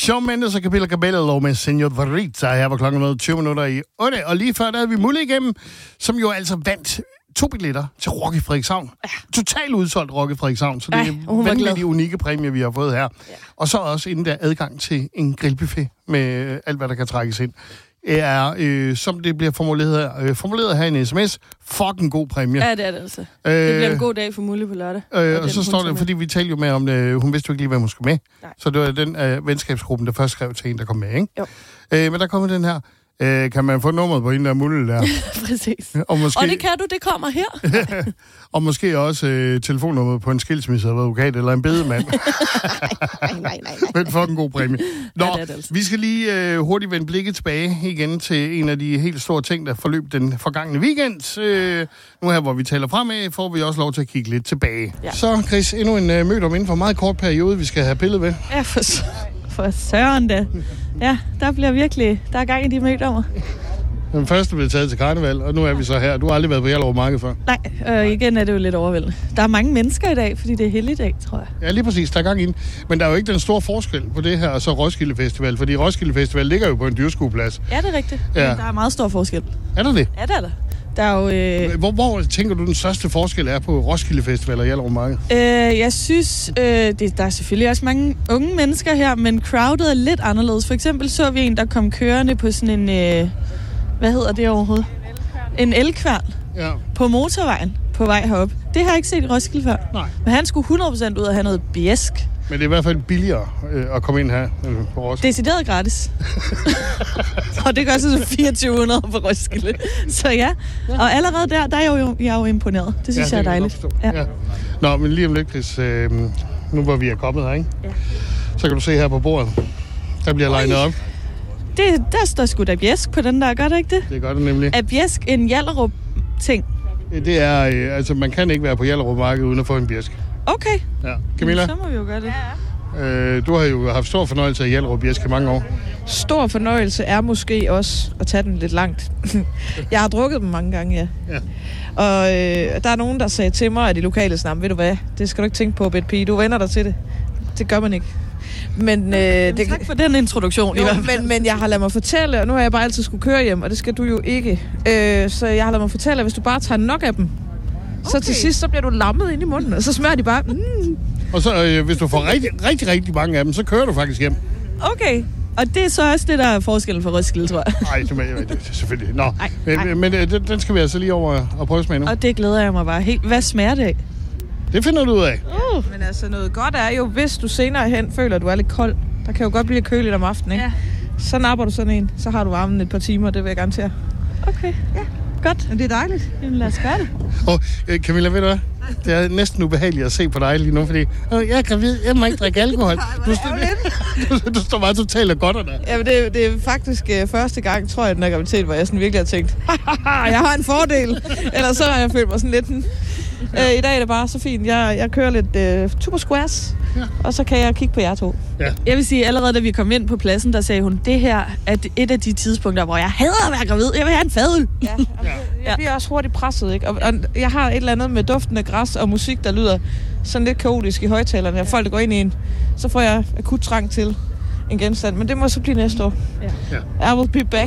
Shawn Mendes og Camila Cabello med Señorita her var klokken tyve minutter i otte. Og lige før der havde vi Mulle igennem, som jo altså vandt to billetter til Rock i Frederikshavn. Ja. Totalt udsolgt Rock i Frederikshavn, så det Ej, er vanvittigt de unikke præmier, vi har fået her. Ja. Og så også inden der adgang til en grillbuffet med alt, hvad der kan trækkes ind. Er, øh, som det bliver formuleret her, øh, formuleret her i en sms, fucking god præmie. Ja, det er det altså. Øh, det bliver en god dag for Mulle på lørdag. Øh, og, og så står det, fordi vi talte jo med om det, hun vidste jo ikke lige, hvad hun skulle med. Nej. Så det var den øh, venskabsgruppen, der først skrev til en, der kom med, ikke? Jo. Øh, men der kommer den her. Øh, kan man få nummeret på en der Mulle der? Præcis. Og, måske, og det kan du, det kommer her. Og måske også øh, telefonnummeret på en skilsmisseadvokat eller en bedemand. nej, nej, nej, nej. Men for en god præmie. Nå, ja, det det altså. Vi skal lige øh, hurtigt vende blikket tilbage igen til en af de helt store ting, der forløb den forgangne weekend. Øh, nu her, hvor vi taler fremad, får vi også lov til at kigge lidt tilbage. Ja. Så, Chris, endnu en øh, møde om inden for en meget kort periode, vi skal have billedet ved. Ja, for, for søren da. Ja, der bliver virkelig... Der er gang i de mødommer. Den første blev taget til karneval, og nu er vi så her. Du har aldrig været på Hjallerup Marked før. Nej, øh, igen er det jo lidt overvældende. Der er mange mennesker i dag, fordi det er helligdag, tror jeg. Ja, lige præcis. Der er gang ind. Men der er jo ikke den store forskel på det her og så Roskilde Festival, fordi Roskilde Festival ligger jo på en dyrskueplads. Ja, det er rigtigt. Ja. Der er meget stor forskel. Er der det? Ja, det er der. Der er jo, øh... hvor, hvor tænker du, den største forskel er på Roskilde Festival og Hjallerup Marked? Øh, jeg synes, øh, det, der er selvfølgelig også mange unge mennesker her, men crowdet er lidt anderledes. For eksempel så vi en, der kom kørende på sådan en... Øh, hvad hedder det overhovedet? En elkværn. Ja. På motorvejen på vej herop. Det har jeg ikke set i Roskilde før. Nej. Men han skulle hundrede procent ud og have noget bjæsk. Men det er i hvert fald billigere øh, at komme ind her øh, på Roskilde. Decideret gratis. Og det gør så fireogtyve hundrede på Roskilde. Så ja. ja. Og allerede der, der er jeg jo, jeg er jo imponeret. Det synes ja, det jeg er dejligt. Ja. Ja. Nå, men lige om lidt, Chris, øh, nu hvor vi er kommet her, ikke? Ja. Så kan du se her på bordet. Der bliver legnet op. Det, der står sgu da bjæsk på den der, gør det ikke det? Det gør det nemlig. Er bjæsk en Hjallerup-ting? Det er, øh, altså man kan ikke være på Hjallerup Marked uden at få en bjæsk. Okay. Ja. Camilla? Så må vi jo gøre det. Øh, du har jo haft stor fornøjelse af Hjallerup bjæsk i mange år. Stor fornøjelse er måske også at tage den lidt langt. Jeg har drukket dem mange gange, ja. ja. Og øh, der er nogen, der sagde til mig, at de lokale snam, ved du hvad, det skal du ikke tænke på, Bette Pige, du vender dig til det. Det gør man ikke. Men, øh, det, tak for den introduktion. Jo, i hvert fald. Men, men jeg har ladet mig fortælle, og nu har jeg bare altid skulle køre hjem, og det skal du jo ikke. Øh, så jeg har ladet mig fortælle, at hvis du bare tager nok af dem, okay. så til sidst så bliver du lammet ind i munden, og så smager de bare... Mm. Og så øh, hvis du får rigtig, rigtig, rigtig mange af dem, så kører du faktisk hjem. Okay. Og det er så også det, der er forskellen for Roskilde, tror jeg. Nej, det, det, det selvfølgelig. Nå, ej, men, ej. men den, den skal vi altså lige over og prøve smage nu. Og det glæder jeg mig bare helt. Hvad smager det af? Det finder du ud af. Uh. Men altså noget godt er jo, hvis du senere hen føler, at du er lidt kold. Der kan jo godt blive køligt om aftenen, ikke? Ja. Så napper du sådan en, så har du varmen et par timer, det vil jeg garantere. Okay, ja. Godt. Men det er dejligt. Jamen lad os gøre det. Og øh, Camilla, ved du hvad? Det er næsten ubehageligt at se på dig lige nu, fordi øh, jeg er gravid, jeg må ikke drikke alkohol. Du, du, du står bare totalt og godt af dig. Jamen det, det er faktisk øh, første gang, tror jeg, i den her graviditet, hvor jeg sådan virkelig har tænkt, jeg har en fordel. Ellers så har jeg følt mig sådan lidt... Ja. Øh, I dag er det bare så fint. Jeg, jeg kører lidt øh, Tuber Squares, ja. Og så kan jeg kigge på jer to. Ja. Jeg vil sige, allerede da vi kom ind på pladsen, der sagde hun, det her er et af de tidspunkter, hvor jeg hader at være gravid. Jeg vil have en fadøl. Ja, altså, jeg bliver også hurtigt presset, ikke? Og, og jeg har et eller andet med duften af græs og musik, der lyder sådan lidt kaotisk i højtalerne. Og folk, der går ind i en, så får jeg akut trang til en genstand. Men det må så blive næste år. Ja. I will be back.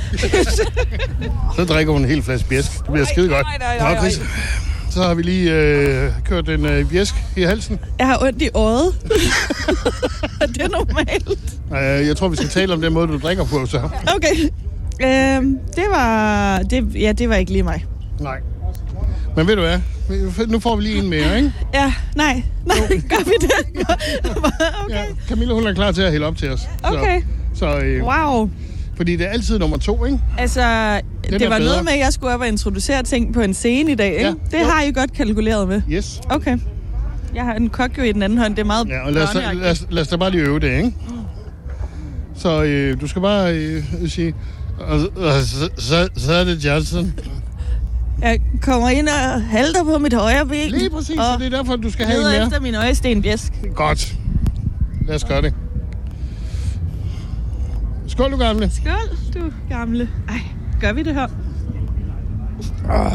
Så drikker hun en hel flaske bjæsk. Det bliver skide godt. Nej, nej, nej, nej. Så har vi lige øh, kørt en øh, bjæsk i halsen. Jeg har ondt i øjet. Det er normalt. Øh, jeg tror, vi skal tale om den måde, du drikker på, så. Okay. Øh, det var... Det, ja, det var ikke lige mig. Nej. Men ved du hvad? Nu får vi lige en mere, ikke? Ja, nej. Nej, gør vi det? Okay. Ja, Camilla, hun er klar til at hælde op til os. Okay. Så, så, øh, wow. Fordi det er altid nummer to, ikke? Altså, den det var bedre. Noget med, at jeg skulle op og introducere ting på en scene i dag, ikke? Ja. Det jo. Har I godt kalkuleret med. Yes. Okay. Jeg har en kok jo i den anden hånd, det er meget ja, og lad os, lad, os, lad os da bare lige øve det, ikke? Mm. Så øh, du skal bare øh, sige, og, og så, så, så er det Johnson. Jeg kommer ind og halter på mit højre ben. Lige præcis, og det er derfor, du skal have en mere. efter min øjesten bjæsk. Godt. Lad os gøre det. Skål, du gamle. Skål, du gamle. Ej, gør vi det her? Ah.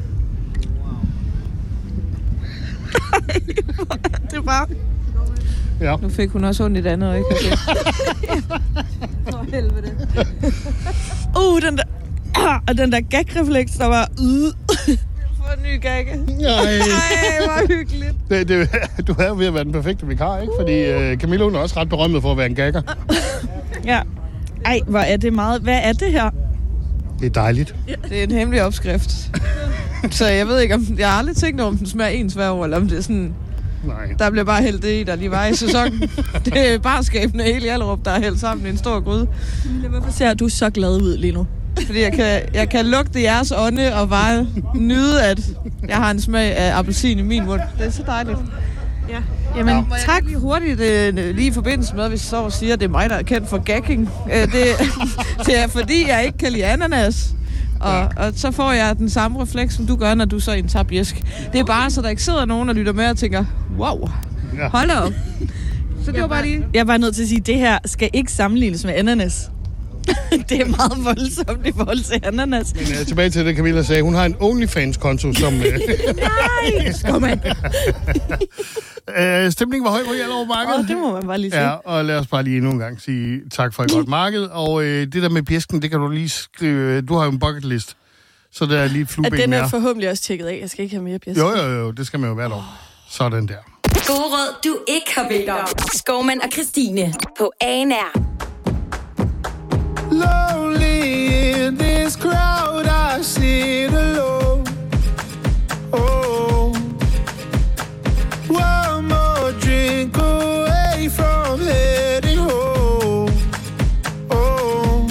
det er bare... Ja. Nu fik hun også ondt i det andet, ikke? Okay. For helvede. Uh, den der... Og den der gag-refleks, der var... Uh. For en ny gag. Nej. Ej, hvor hyggeligt. Det, det, du er jo ved at være den perfekte vikar, ikke? Fordi uh, Camilla, hun er også ret berømmet for at være en gagger. Ja. Ej, hvor er det meget... Hvad er det her? Det er dejligt. Det er en hemmelig opskrift. Så jeg ved ikke, om... Jeg har aldrig tænkt over, om den smager ens hver år, eller om det er sådan... Nej. Der bliver bare hældt det i, der lige var i sæsonen. Det er bare skabende hele Hjallerup, der er hældt sammen i en stor gryde. Hvorfor ser du så glad ud lige nu? Fordi jeg kan, jeg kan lugte jeres ånde og bare nyde, at jeg har en smag af appelsin i min mund. Det er så dejligt. Ja. Jamen, ja. Tak lige hurtigt, øh, lige i forbindelse med, hvis jeg så og siger, at det er mig, der er kendt for gagging. Øh, det, det er fordi, jeg ikke kan lide ananas. Og, ja. og så får jeg den samme refleks, som du gør, når du så indtager bjæsk. Det er bare, så der ikke sidder nogen og lytter med og tænker, wow, Ja. hold op. Så det var bare lige... Jeg var nødt til at sige, at det her skal ikke sammenlignes med ananas. Det er meget voldsomt i forhold til ananas. Men uh, tilbage til det, Camilla sagde. Hun har en OnlyFans-konto, som... Uh... Nej, skovmand. uh, stemningen var høj på Hjallerup Marked. Åh, det må man bare lige sige. Ja, og lad os bare lige endnu en gang sige tak for et godt marked. Og uh, det der med bjæsken, det kan du lige skrive... Du har jo en bucket list, så der er lige et flueben mere. Den er forhåbentlig også tjekket af. Jeg skal ikke have mere bjæsk. Jo, jo, jo. Det skal man jo hvert år. Sådan der. God råd, du ikke har bedt om. Skovmand og Christine på A N R. Lonely in this crowd, I sit alone. Oh, one more drink away from heading home. Oh,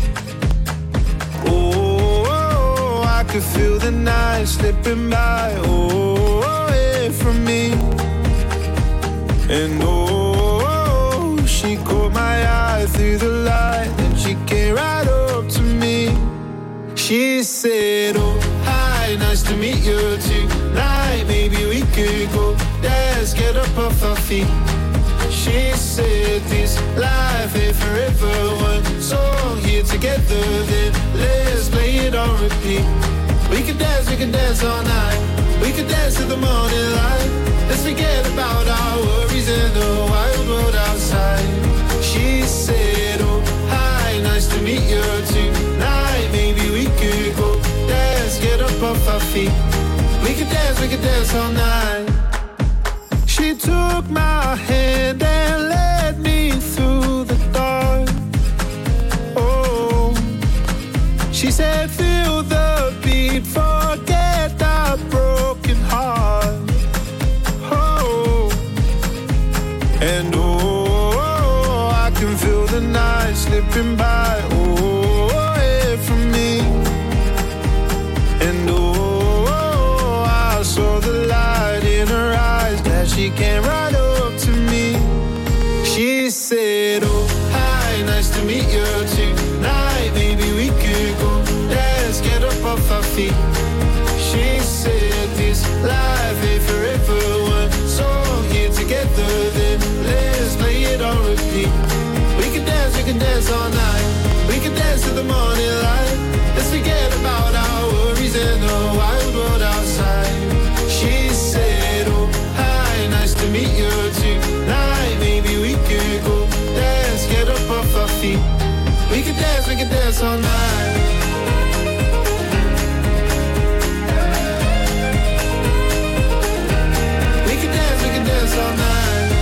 oh, I could feel the night slipping by. Oh, away from me. And oh, she caught my eye through the light. She came right up to me. She said, oh, hi, nice to meet you tonight. Maybe we could go dance, get up off our feet. She said, this life ain't forever. One song here together, then let's play it on repeat. We could dance, we could dance all night. We could dance to the morning light. Let's forget about our worries and the wild world outside. She said, oh, nice to meet you tonight. Maybe we could go dance, get up off our feet. We could dance, we could dance all night. She took my hand and led me through the dark. Oh, she said, feel the beat, forget that broken heart. Oh, and oh, I can feel the night slipping by, oh, away from me. And oh, I saw the light in her eyes that she came right up to me. She said, oh, hi, nice to meet you tonight. Maybe we could go dance, get up off our feet. She said, this life ain't forever. One song here together, then let's play it on repeat. We can dance, we can dance all night. We can dance to the morning light. Let's forget about our worries and the wild world outside. She said, oh, hi, nice to meet you tonight. Maybe we could go dance, get up off our feet. We can dance, we can dance all night. We can dance, we can dance all night.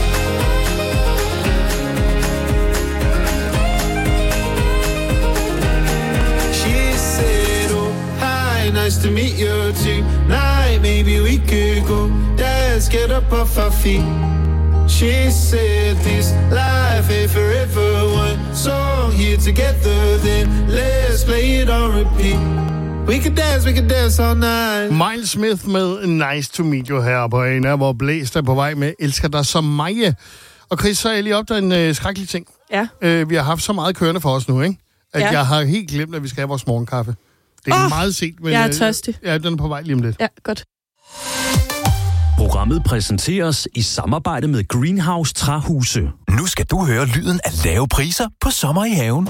Nice to meet you tonight. Maybe we could go dance, get up off our feet. She said this life ain't forever. One song here together, then let's play it on repeat. We could dance, we could dance all night. Miles Smith med Nice to Meet You her på en af, hvor Blæst er på vej med Elsker dig så mig. Og Chris, så er jeg lige opdaget en øh, skrækkelig ting. Ja. Øh, vi har haft så meget kørende for os nu, ikke? At Ja. jeg har helt glemt, at vi skal have vores morgenkaffe. Det er Åh, meget sent, men... jeg er øh, tørstig. Ja, den er på vej lige om lidt. Ja, godt. Programmet præsenteres i samarbejde med Greenhouse Træhuse. Nu skal du høre lyden af lave priser på sommer i haven.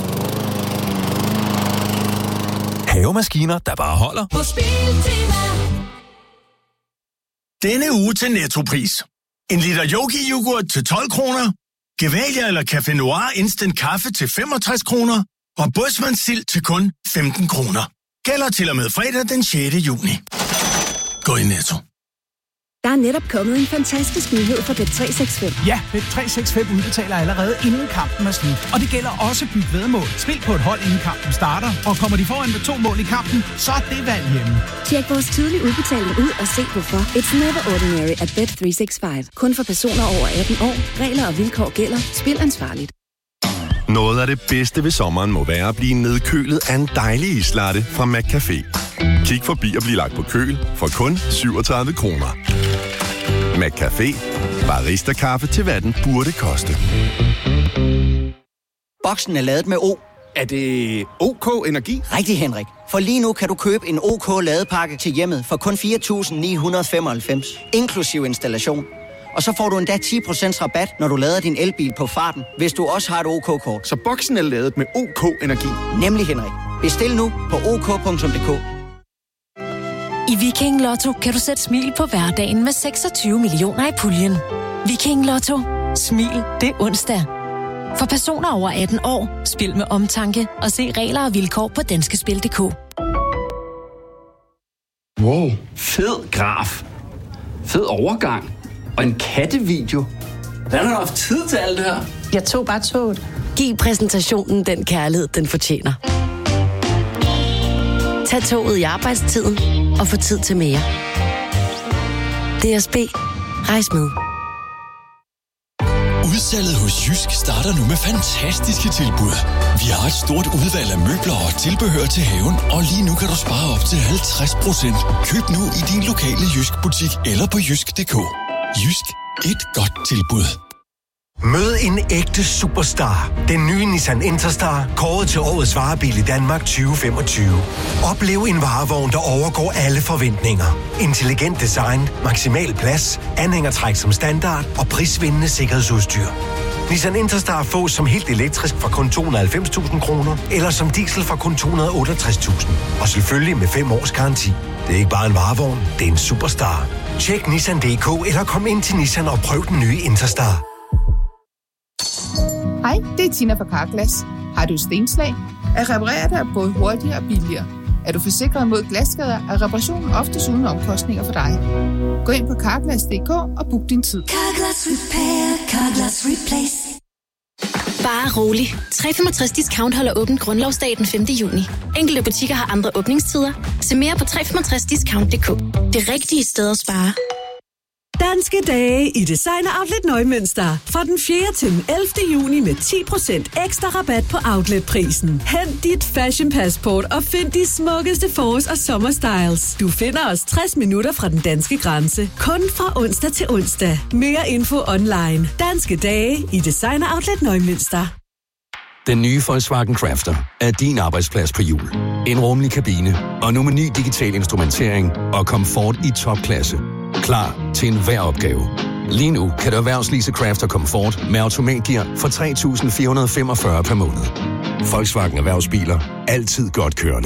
Havemaskiner, der bare holder. På Biltema. Denne uge til Nettopris. En liter Yogi-yoghurt til tolv kroner. Gevalia eller Café Noir Instant Kaffe til femogtres kroner. Og Bådsmands sild til kun femten kroner. Gælder til og med fredag den sjette juni. Gå i Netto. Der er netop kommet en fantastisk nyhed fra Bet tre seks fem. Ja, Bet tre seks fem udbetaler allerede inden kampen er slut. Og det gælder også byt væddemål. Spil på et hold inden kampen starter. Og kommer de foran med to mål i kampen, så er det valg hjemme. Tjek vores tidlige udbetaling ud og se hvorfor. It's never ordinary at Bet tre seks fem. Kun for personer over atten år. Regler og vilkår gælder. Spil ansvarligt. Noget af det bedste ved sommeren må være at blive nedkølet af en dejlig islatte fra McCafé. Kig forbi og bliv lagt på køl for kun syvogtredive kroner. McCafé. Barista-kaffe til hvad den burde koste. Boksen er ladet med O. Er det OK Energi? Rigtig, Henrik. For lige nu kan du købe en OK ladepakke til hjemmet for kun fire tusind ni hundrede femoghalvfems, inklusiv installation. Og så får du endda ti procent rabat, når du lader din elbil på farten, hvis du også har et OK-kort. Så boksen er ladet med OK Energi? Nemlig, Henrik. Bestil nu på ok punktum d k. I Viking Lotto kan du sætte smil på hverdagen med seksogtyve millioner i puljen. Viking Lotto. Smil det onsdag. For personer over atten år, spil med omtanke og se regler og vilkår på danskespil punktum d k. Wow, fed graf. Fed overgang. Og en kattevideo. Hvordan har du haft tid til alt det her? Jeg tog bare toget. Giv præsentationen den kærlighed, den fortjener. Tag toget i arbejdstiden og få tid til mere. D S B. Rejs med. Udsalget hos Jysk starter nu med fantastiske tilbud. Vi har et stort udvalg af møbler og tilbehør til haven, og lige nu kan du spare op til halvtreds procent. Køb nu i din lokale Jysk butik eller på jysk punktum d k. Jysk. Et godt tilbud. Mød en ægte superstar. Den nye Nissan Interstar, kåret til årets varebil i Danmark tyve femogtyve. Oplev en varevogn, der overgår alle forventninger. Intelligent design, maksimal plads, anhængertræk som standard og prisvindende sikkerhedsudstyr. Nissan Interstar fås som helt elektrisk fra kun to hundrede og halvfems tusind kroner, eller som diesel fra kun to hundrede og otteogtres tusind. Og selvfølgelig med fem års garanti. Det er ikke bare en varevogn, det er en superstar. Tjek Nissan punktum d k eller kom ind til Nissan og prøv den nye Interstar. Hej, det er Tina fra Carglass. Har du stenslag? At reparere det er både hurtigere og billigere. Er du forsikret mod glasskader, er reparationen oftest uden omkostninger for dig. Gå ind på carglass punktum d k og book din tid. Carglass Repair, Carglass Replace. Bare rolig. tre komma femogtres discount holder åbent grundlovsdag den femte juni. Enkelte butikker har andre åbningstider. Se mere på tre komma femogtres discount punktum d k. Det rigtige sted at spare. Danske dage i Designer Outlet Neumünster. Fra den fjerde til den ellevte juni med ti procent ekstra rabat på outletprisen. Hent dit fashion passport og find de smukkeste forårs- og sommerstyles. Du finder os tres minutter fra den danske grænse. Kun fra onsdag til onsdag. Mere info online. Danske dage i Designer Outlet Neumünster. Den nye Volkswagen Crafter er din arbejdsplads på hjul. En rummelig kabine og nu med ny digital instrumentering og komfort i topklasse. Klar til enhver opgave. Lige nu kan du erhvervslease Crafter Comfort med automatgear for tre tusind fire hundrede og femogfyrre per måned. Volkswagen Erhvervsbiler. Altid godt kørende.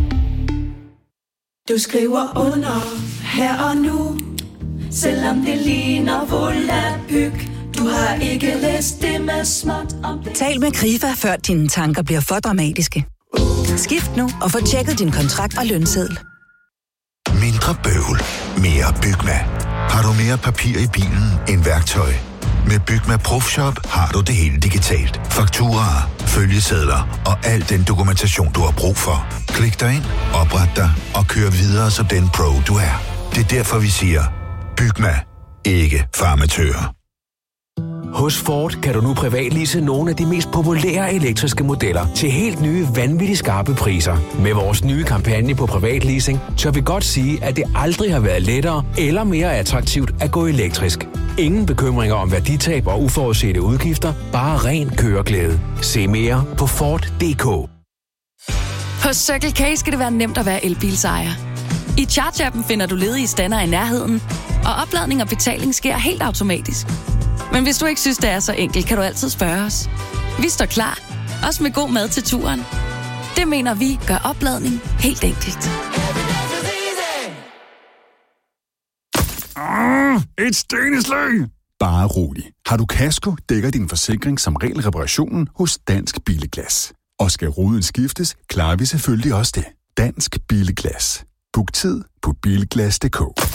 Du skriver under her og nu, selvom det ligner volapyk. Du har ikke læst det med småt om det. Tal med Krifa, før dine tanker bliver for dramatiske. Skift nu og få tjekket din kontrakt og lønseddel. Mindre bøvl, mere Bygma. Har du mere papir i bilen end værktøj? Med Bygma Profshop har du det hele digitalt. Fakturaer, følgesedler og al den dokumentation, du har brug for. Klik dig ind, opret dig og kør videre som den pro, du er. Det er derfor, vi siger, Bygma. Ikke farmatører. Hos Ford kan du nu privatlease nogle af de mest populære elektriske modeller til helt nye, vanvittigt skarpe priser. Med vores nye kampagne på privatleasing, tør vi godt sige, at det aldrig har været lettere eller mere attraktivt at gå elektrisk. Ingen bekymringer om værditab og uforudsete udgifter, bare ren køreglæde. Se mere på Ford punktum d k. Hos Circle K skal det være nemt at være elbilsejer. I Charge-appen finder du ledige stander i nærheden, og opladning og betaling sker helt automatisk. Men hvis du ikke synes, det er så enkelt, kan du altid spørge os. Vi står klar, også med god mad til turen. Det mener vi gør opladning helt enkelt. Ah, et steneslag! Bare rolig. Har du kasko, dækker din forsikring som regel reparationen hos Dansk Billeglas. Og skal ruden skiftes, klarer vi selvfølgelig også det. Dansk Billeglas. Book tid på bilglas punktum d k.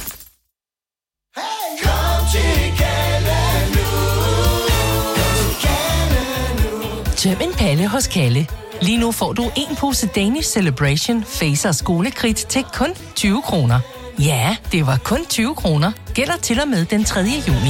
Tøm en palle hos Kalle. Lige nu får du en pose Danish Celebration Facer skolekridt til kun tyve kroner. Ja, det var kun tyve kroner. Gælder til og med den tredje juni.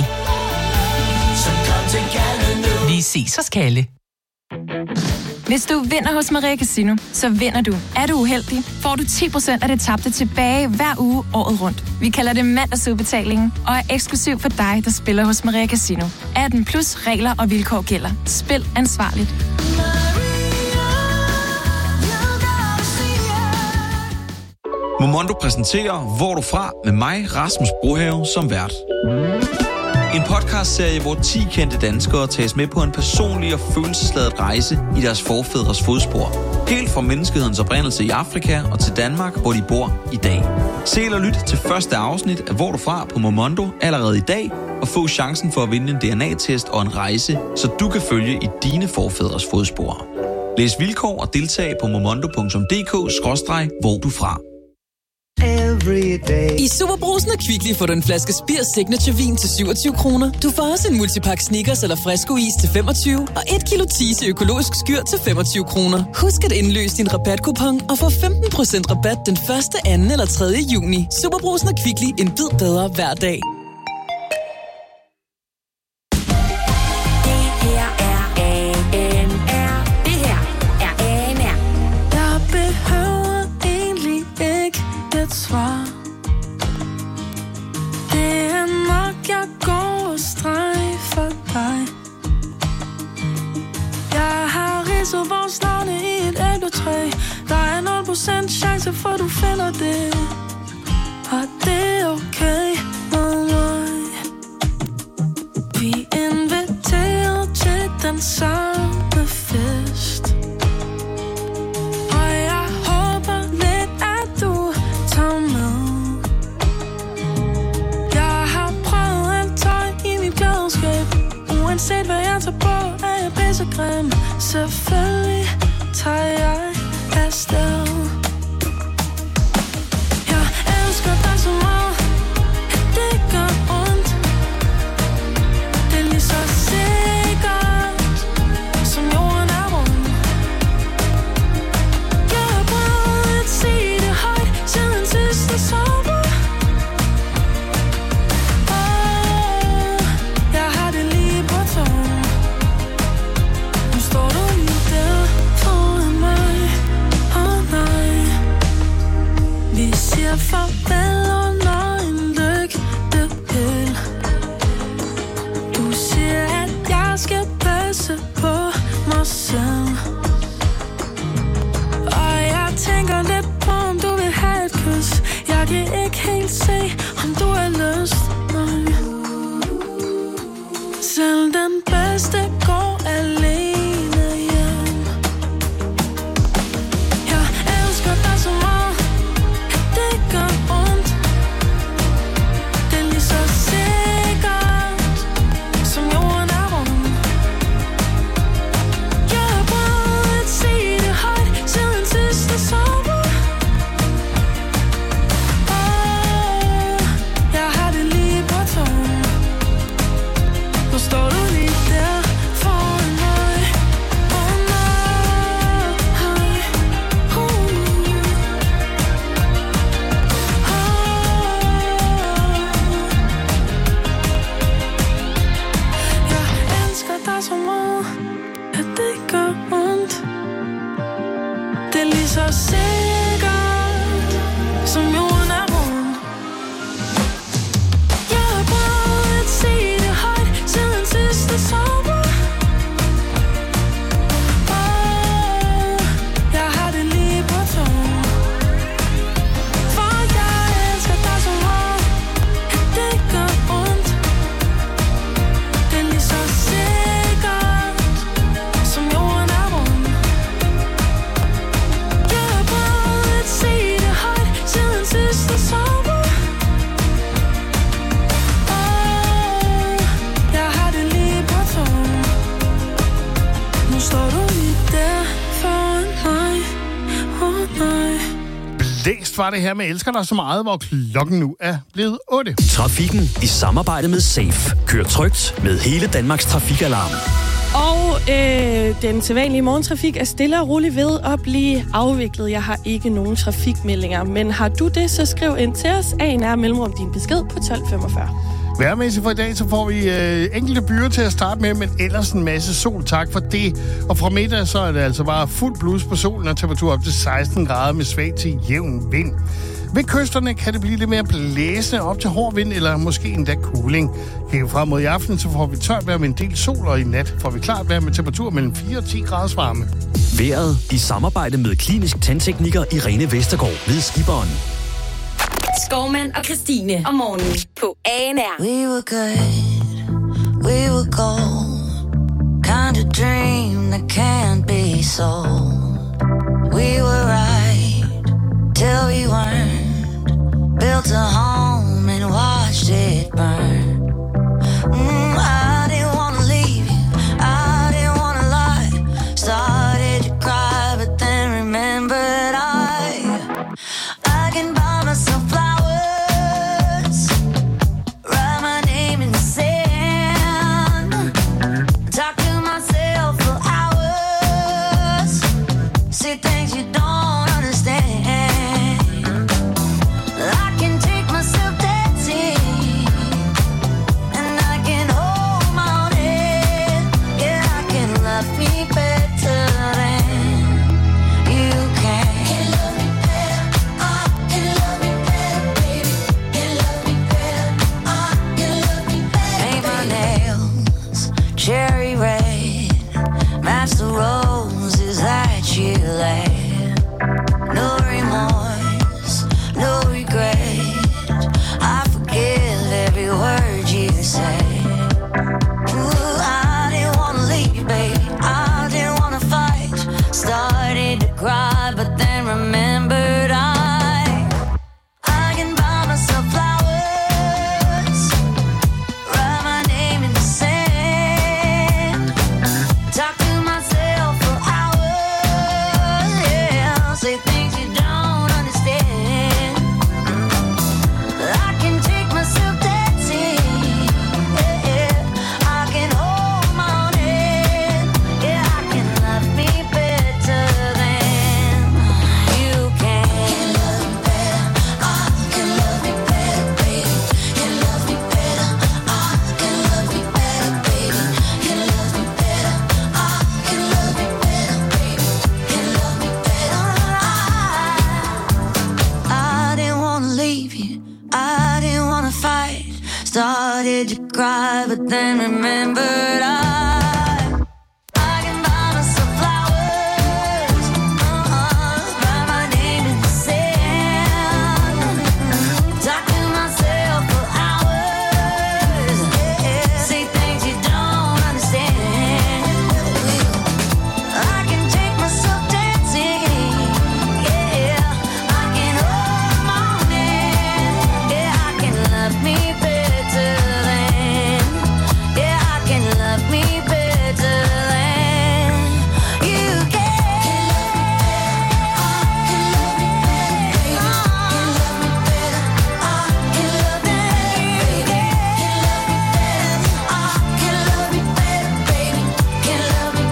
Vi ses hos Kalle. Hvis du vinder hos Maria Casino, så vinder du. Er du uheldig, får du ti procent af det tabte tilbage hver uge året rundt. Vi kalder det mandagsudbetalingen og er eksklusiv for dig, der spiller hos Maria Casino. atten plus regler og vilkår gælder. Spil ansvarligt. Momondo præsenterer Hvor er du fra? Med mig, Rasmus Brohave, som vært. En podcastserie, hvor ti kendte danskere tages med på en personlig og følelsesladet rejse i deres forfædres fodspor. Helt fra menneskehedens oprindelse i Afrika og til Danmark, hvor de bor i dag. Se eller lyt til første afsnit af Hvor er du fra? På Momondo allerede i dag, og få chancen for at vinde en D N A-test og en rejse, så du kan følge i dine forfædres fodspor. Læs vilkår og deltag på momondo punktum d k skråstreg hvor du fra. I Superbrugsen og Kvickly får du en flaske Spir Signature Vin til syvogtyve kroner. Du får også en multipakke Snickers eller Fresco Is til femogtyve og et kilo Tise økologisk skyr til femogtyve kroner. Husk at indløse din rabatkupon og få femten procent rabat den første, anden eller tredje juni. Superbrugsen og Kvickly, en bid bedre hver dag. Svar. Det er nok, jeg går og streg for dig. Jeg har ridset vores navne i et æbletræ. Der er nul procent chance for, du finder det. Og det er okay med mig. Vi er inviteret til den samme fest. Uanset hvad jeg tager på, er jeg pissegrim. Selvfølgelig tager jeg afsted. Jeg elsker dig så meget, at det gør ondt. Det er lige så sikkert, som jorden er rund. Jeg har prøvet at sige det højt, siden sidste sommer. Farvel under en lygtepæl. Du siger, at jeg skal passe på mig selv. Og jeg tænker lidt på, om du vil have et kys. Jeg kan ikke helt se, om du har lyst. Nej. Selv den bedste går alene hjem. Jeg elsker dig så meget. Yeah, Blæst var det her med Elsker dig så meget, hvor klokken nu er blevet otte. Trafikken i samarbejde med Safe. Kør trygt med hele Danmarks trafikalarm. Og øh, den sædvanlige morgentrafik er stille og roligt ved at blive afviklet. Jeg har ikke nogen trafikmeldinger, men har du det, så skriv ind til os. A N R mellemrum din besked på tolv femogfyrre. Værmæssigt for i dag, så får vi øh, enkelte byer til at starte med, men ellers en masse sol. Tak for det. Og fra middag, så er det altså bare fuld blus på solen og temperatur op til seksten grader med svag til jævn vind. Ved kysterne kan det blive lidt mere blæsende op til hård vind, eller måske endda cooling. Kigger frem mod i aften, så får vi tørt vejr med en del sol, og i nat får vi klart vejr med temperatur mellem fire og ti graders varme. Vejret i samarbejde med klinisk tandtekniker Irene Vestergaard ved Skiberen. Skovmand og Christine om morgenen på A N R. We were good, we were gold, kind of dream that can't be sold. We were right till we weren't, built a home and watched it burn. Mm, I didn't wanna leave you, I didn't wanna lie, started to cry but then remembered I I can buy myself flowers. The roses that you laid. No remorse, no regret. I forgive every word you say. Ooh, I didn't wanna leave, baby, I didn't wanna fight. Started to cry, but then remembered I I can buy myself flowers, write my name in the sand, talk to say things you don't understand. I can take myself dancing, yeah, yeah. I can hold my own head, yeah. I can love me better than you can. Can love me better, I can love me better, baby. Can love me better, I can love me better, baby. Can love me better, I can love me better, baby. Can love me better. I didn't wanna leave you, I didn't wanna fight. Started to cry, but then remembered I I can buy myself flowers, uh-uh, write my name in the sand, talk to myself for hours, yeah. Say things you don't understand. I can take myself dancing, yeah. I can hold my own hand, yeah. I can love me better than, yeah. I can love me better than you can. Can love me better, I can love me better, I can love me better, baby. Can love me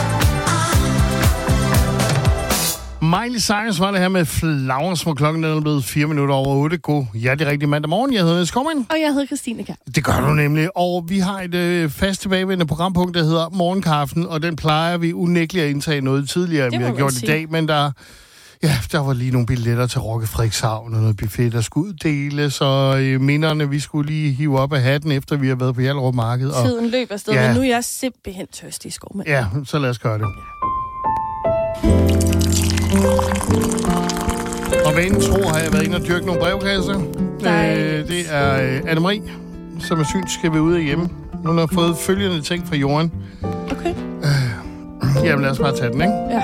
better. Miley Cyrus var det her med Flowers, hvor klokken er blevet fire minutter over otte. God, ja, det er rigtig mandag morgen. Jeg hedder Niels Skovmand. Og jeg hedder Christine Kjær. Det gør du nemlig. Og vi har et øh, fast tilbagevendende programpunkt, der hedder Morgenkaffen, og den plejer vi unægteligt at indtage noget tidligere, end vi har gjort sige. i dag. Men der, ja, der var lige nogle billetter til Rokke Frederikshavn og noget buffet, der skulle uddeles, og øh, minderne, vi skulle lige hive op af hatten, efter vi har været på Hjallerup Marked. Og, tiden løber afsted, ja. Men nu er jeg simpelthen tørstig, Skovmand. Ja, så lad os gøre det. Og hvad inden tro, har jeg været inde og dyrke nogle brevkasser. Øh, det er øh, Anne-Marie, som er synsk, skal være ude hjemme. Hun har fået følgende ting fra jorden. Okay. Øh, jamen lad os bare tage den, ikke? Ja.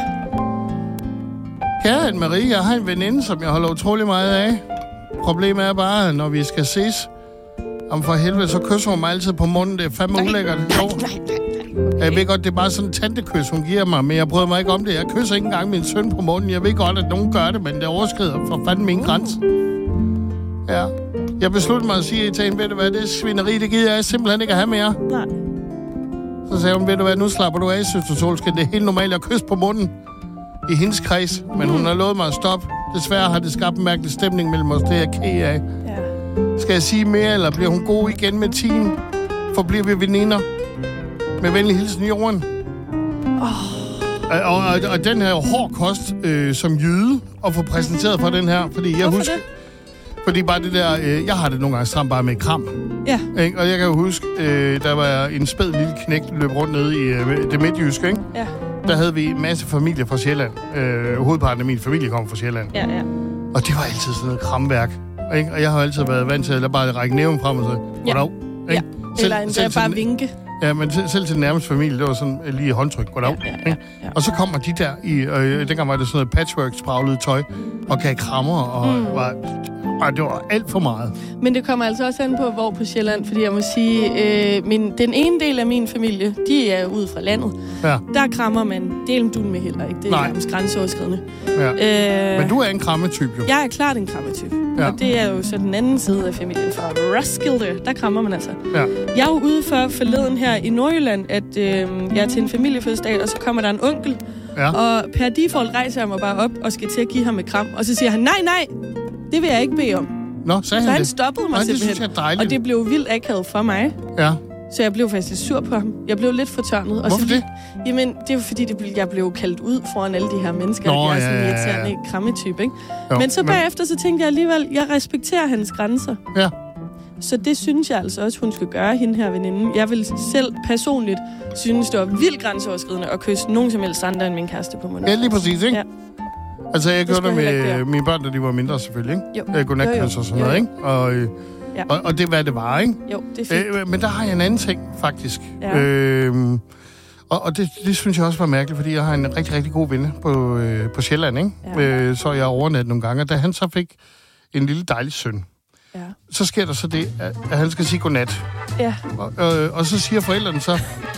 Kære Anne-Marie, jeg har en veninde, som jeg holder utrolig meget af. Problemet er bare, når vi skal ses, om for helvede, så kysser hun mig altid på munden. Det er fandme ulækkert. Nej, nej, nej, nej. Okay. Jeg ved godt, det er bare sådan en tantekys, hun giver mig, men jeg bryder mig ikke om det. Jeg kysser ikke engang min søn på munden. Jeg ved godt, at nogen gør det, men det overskrider for fanden min grænse. Ja. Jeg besluttede mig at sige til hende, ved du hvad, det svineri, det gider jeg simpelthen ikke at have mere. Nej. Så sagde hun, ved du hvad, nu slapper du af, søster Solskin. Det er helt normalt at kysse på munden i hendes kreds, men hun har lovet mig at stoppe. Desværre har det skabt en mærkelig stemning mellem os, det er jeg ked af. Ja. Skal jeg sige mere, eller bliver hun god igen med team? For bliver vi veninder? Med venlig hilsen Jorden. Oh. Og, og, og, og den her hård kost øh, som jyde at få præsenteret for den her, fordi jeg Hvorfor husker... det? Fordi bare det der... Øh, jeg har det nogle gange stramt bare med kram. Ja. Ikke? Og jeg kan jo huske, øh, der var en spæd lille knægt, der løb rundt nede i øh, det midtjyske, ikke? Ja. Der havde vi en masse familie fra Sjælland. Øh, hovedparten af min familie kom fra Sjælland. Ja, ja. Og det var altid sådan noget kramværk. Ikke? Og jeg har altid været vant til at bare række næven frem og så... Goddag. Ja. Ikke? Ja. Eller endda bare til, vinke. Ja, men selv, selv til den nærmeste familie, det var sådan lige håndtryk. Goddag. Ja, ja, ja, ja. Og så kommer de der i... Øh, dengang var det sådan noget patchwork-spraglede tøj. Og gav krammer og mm. var... Og det var alt for meget. Men det kommer altså også an på, hvor på Sjælland, fordi jeg må sige, øh, min, den ene del af min familie, de er ude fra landet. Ja. Der krammer man delen du med heller ikke. Det er nærmest grænseoverskridende. Ja. Øh, Men du er en krammetype, jo. Jeg er klart en krammetype. Ja. Og det er jo så den anden side af familien fra Roskilde. Der krammer man altså. Ja. Jeg er jo ude for forleden her i Nordjylland, at øh, jeg er til en familiefødselsdag, og så kommer der en onkel. Ja. Og per default rejser jeg mig bare op og skal til at give ham et kram. Og så siger han, nej, nej, det vil jeg ikke bede om. Nå, sagde så han han det? stoppede mig Nej, det simpelthen. synes jeg er dejligt. Og det blev vildt akavet for mig. Ja. Så jeg blev faktisk lidt sur på ham. Jeg blev lidt fortørnet. Og Hvorfor så lige, det? Jamen, det er jo fordi, det blev, jeg blev kaldt ud foran alle de her mennesker. Nå, jeg er sådan en ja, ja, ja. irriterende krammetype, ikke? Jo, men så men- bagefter, så tænkte jeg alligevel, jeg respekterer hans grænser. Ja. Så det synes jeg altså også, hun skal gøre, hende her veninde. Jeg vil selv personligt synes, det var vildt grænseoverskridende at kysse nogen som helst andre end min kæreste på munden. Ja, lige præcis, ikke? Ja. Altså, jeg Det gjorde det skulle jeg heller med ikke mine børn, da de var mindre, selvfølgelig, ikke? Jo. Øh, Godnatkys Jo, og jo. sådan Jo, noget, jo. ikke? Og, øh, Ja. og, og det er, hvad det var, ikke? Jo, det er fint. Øh, men der har jeg en anden ting, faktisk. Ja. Øhm, og og det, det synes jeg også var mærkeligt, fordi jeg har en rigtig, rigtig god ven på, øh, på Sjælland, ikke? Ja. Øh, så jeg overnat nogle gange, og da han så fik en lille dejlig søn, Ja. så sker der så det, at, at han skal sige godnat. Ja. Og, øh, og så siger forældrene så,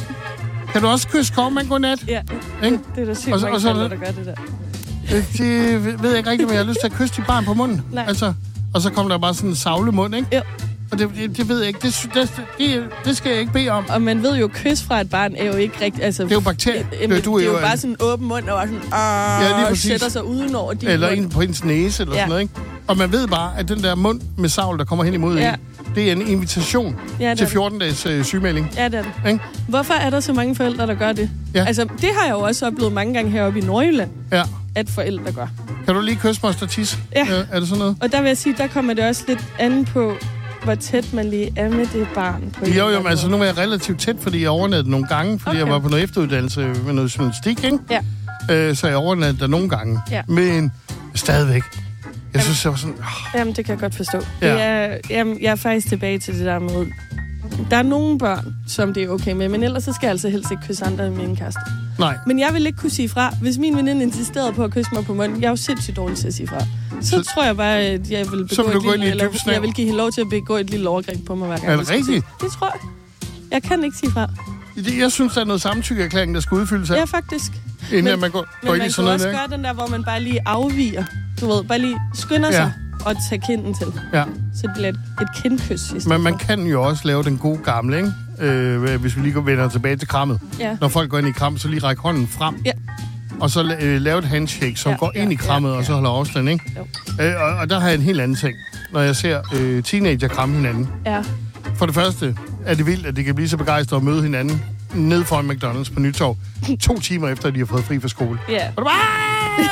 kan du også kysse Kovman godnat? Ja, ikke? det er der sygt Og så- mange og så- forældre, der gør det der. Øh, Det ved jeg ikke rigtigt, men jeg har lyst til at kysse dit barn på munden. Nej. Altså, og så kommer der bare sådan en savlemund, ikke? Jo. Og det, det, det ved jeg ikke. Det, sy- det, det, det skal jeg ikke bede om. Og man ved jo, kys fra et barn er jo ikke rigtigt... Altså, Det er jo bakterier. Det, Det- det, du er det er jo jo bare en- sådan en åben mund, og bare sådan... Ja, lige Ja, og præcis. sætter sig udenover din Eller mund. en på hendes næse, eller Ja. sådan noget, ikke? Og man ved bare, at den der mund med savl, der kommer hen imod Ja. en, det er en invitation Ja, det er til det. fjorten dages øh, sygemelding. Ja, det er det. Ikke? Hvorfor er der så mange forældre, der gør det? Ja. Altså, det har jeg jo også oplevet mange gange heroppe i Nordjylland, Ja. at forældre gør. Kan du lige kysse mig, Statis? Ja. Øh, er det sådan noget? Og der vil jeg sige, der kommer det også lidt an på, hvor tæt man lige er med det barn. På en Jo, eller jo, anden men altså nu er jeg relativt tæt, fordi jeg overnattede nogle gange, fordi okay. jeg var på noget efteruddannelse med noget journalistik, ikke? Ja. Øh, så jeg overnattede der nogle gange. Ja. Men stadigvæk. Jeg synes, jeg var sådan... Oh, Jamen, det kan jeg godt forstå. Ja. Det er, jamen, jeg er faktisk tilbage til det der med... Der er nogle børn, som det er okay med, men ellers så skal jeg altså helst ikke kysse andre end min kæreste. nej. Men jeg vil ikke kunne sige fra. Hvis min veninde insisterede på at kysse mig på munden, jeg er jo sindssygt dårlig til at sige fra. Så, Så- så tror jeg bare, at jeg vil begå Så vil du et gå ind i lille, et eller, dybt snæv? jeg vil give hende lov til at begå et lille overgreb på mig hver gang. Er det jeg skal rigtigt? sige. Det tror jeg. Jeg kan ikke sige fra. Det- Jeg synes, der er noget samtykkeerklæring, der skal udfyldes af, Ja, faktisk. inden men, at man går, Men går ind man i kan sådan noget også der. ikke? gøre den der, hvor man bare lige afviger. Du ved, bare lige skynder Ja. sig og tage kinden til. Ja. Så det bliver et, et kindkys i stedet Men man for. kan jo også lave den gode gamle, ikke? Øh, hvis vi lige går vender tilbage til krammet. Ja. Når folk går ind i kram, så lige række hånden frem. Ja. Og så la- øh, lave et handshake, som Ja, går ja, ind i krammet, ja, og så holder afstand, ikke? Jo. Øh, og, og der har jeg en helt anden ting, når jeg ser øh, teenager kramme hinanden. Ja. For det første er det vildt, at de kan blive så begejstrede at møde hinanden ned foran McDonald's på Nytorv, to timer efter, at de har fået fri fra skole. Ja. Og, du bare,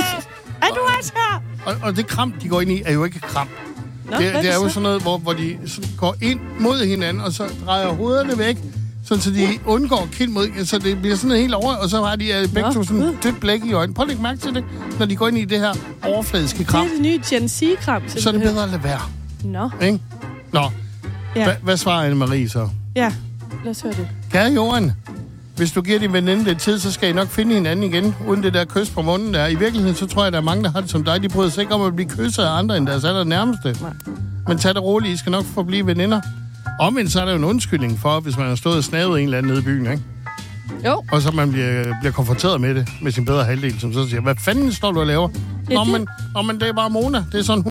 Er du også her? og, og det kram, de går ind i, er jo ikke kram. Nå, det, hvad det er jo så? sådan noget, hvor, hvor de sådan går ind mod hinanden, og så drejer hovederne væk, sådan, så de undgår kind mod, så det bliver sådan noget helt over, og så har de øh, begge Nå, to sådan gud. dødt blæk i øjnene. Prøv at lægge mærke til det, når de går ind i det her overfladiske Det kram, er det nye Gen Z-kram. så er det simpelthen. bedre at lade være. Nå. Ikke? Nå, Ja. Hva, hvad svarer Anne-Marie så? Ja, lad os høre det. Kære Johan, hvis du giver din veninde lidt tid, så skal I nok finde hinanden igen, uden det der kys på munden der. I virkeligheden, så tror jeg, der er mange, der har det som dig. De bryder sig ikke om at blive kysset af andre end deres allernærmeste. Nej. Men tag det roligt, I skal nok forblive veninder. Omvendt så er der jo en undskyldning for, hvis man har stået og snavet en eller anden nede i byen, ikke? Jo. Og så man bliver, bliver konfronteret med det, med sin bedre halvdel, som så siger, hvad fanden står du og laver? Ja, Nå, det- men, nå, men det er bare Mona. Det er sådan,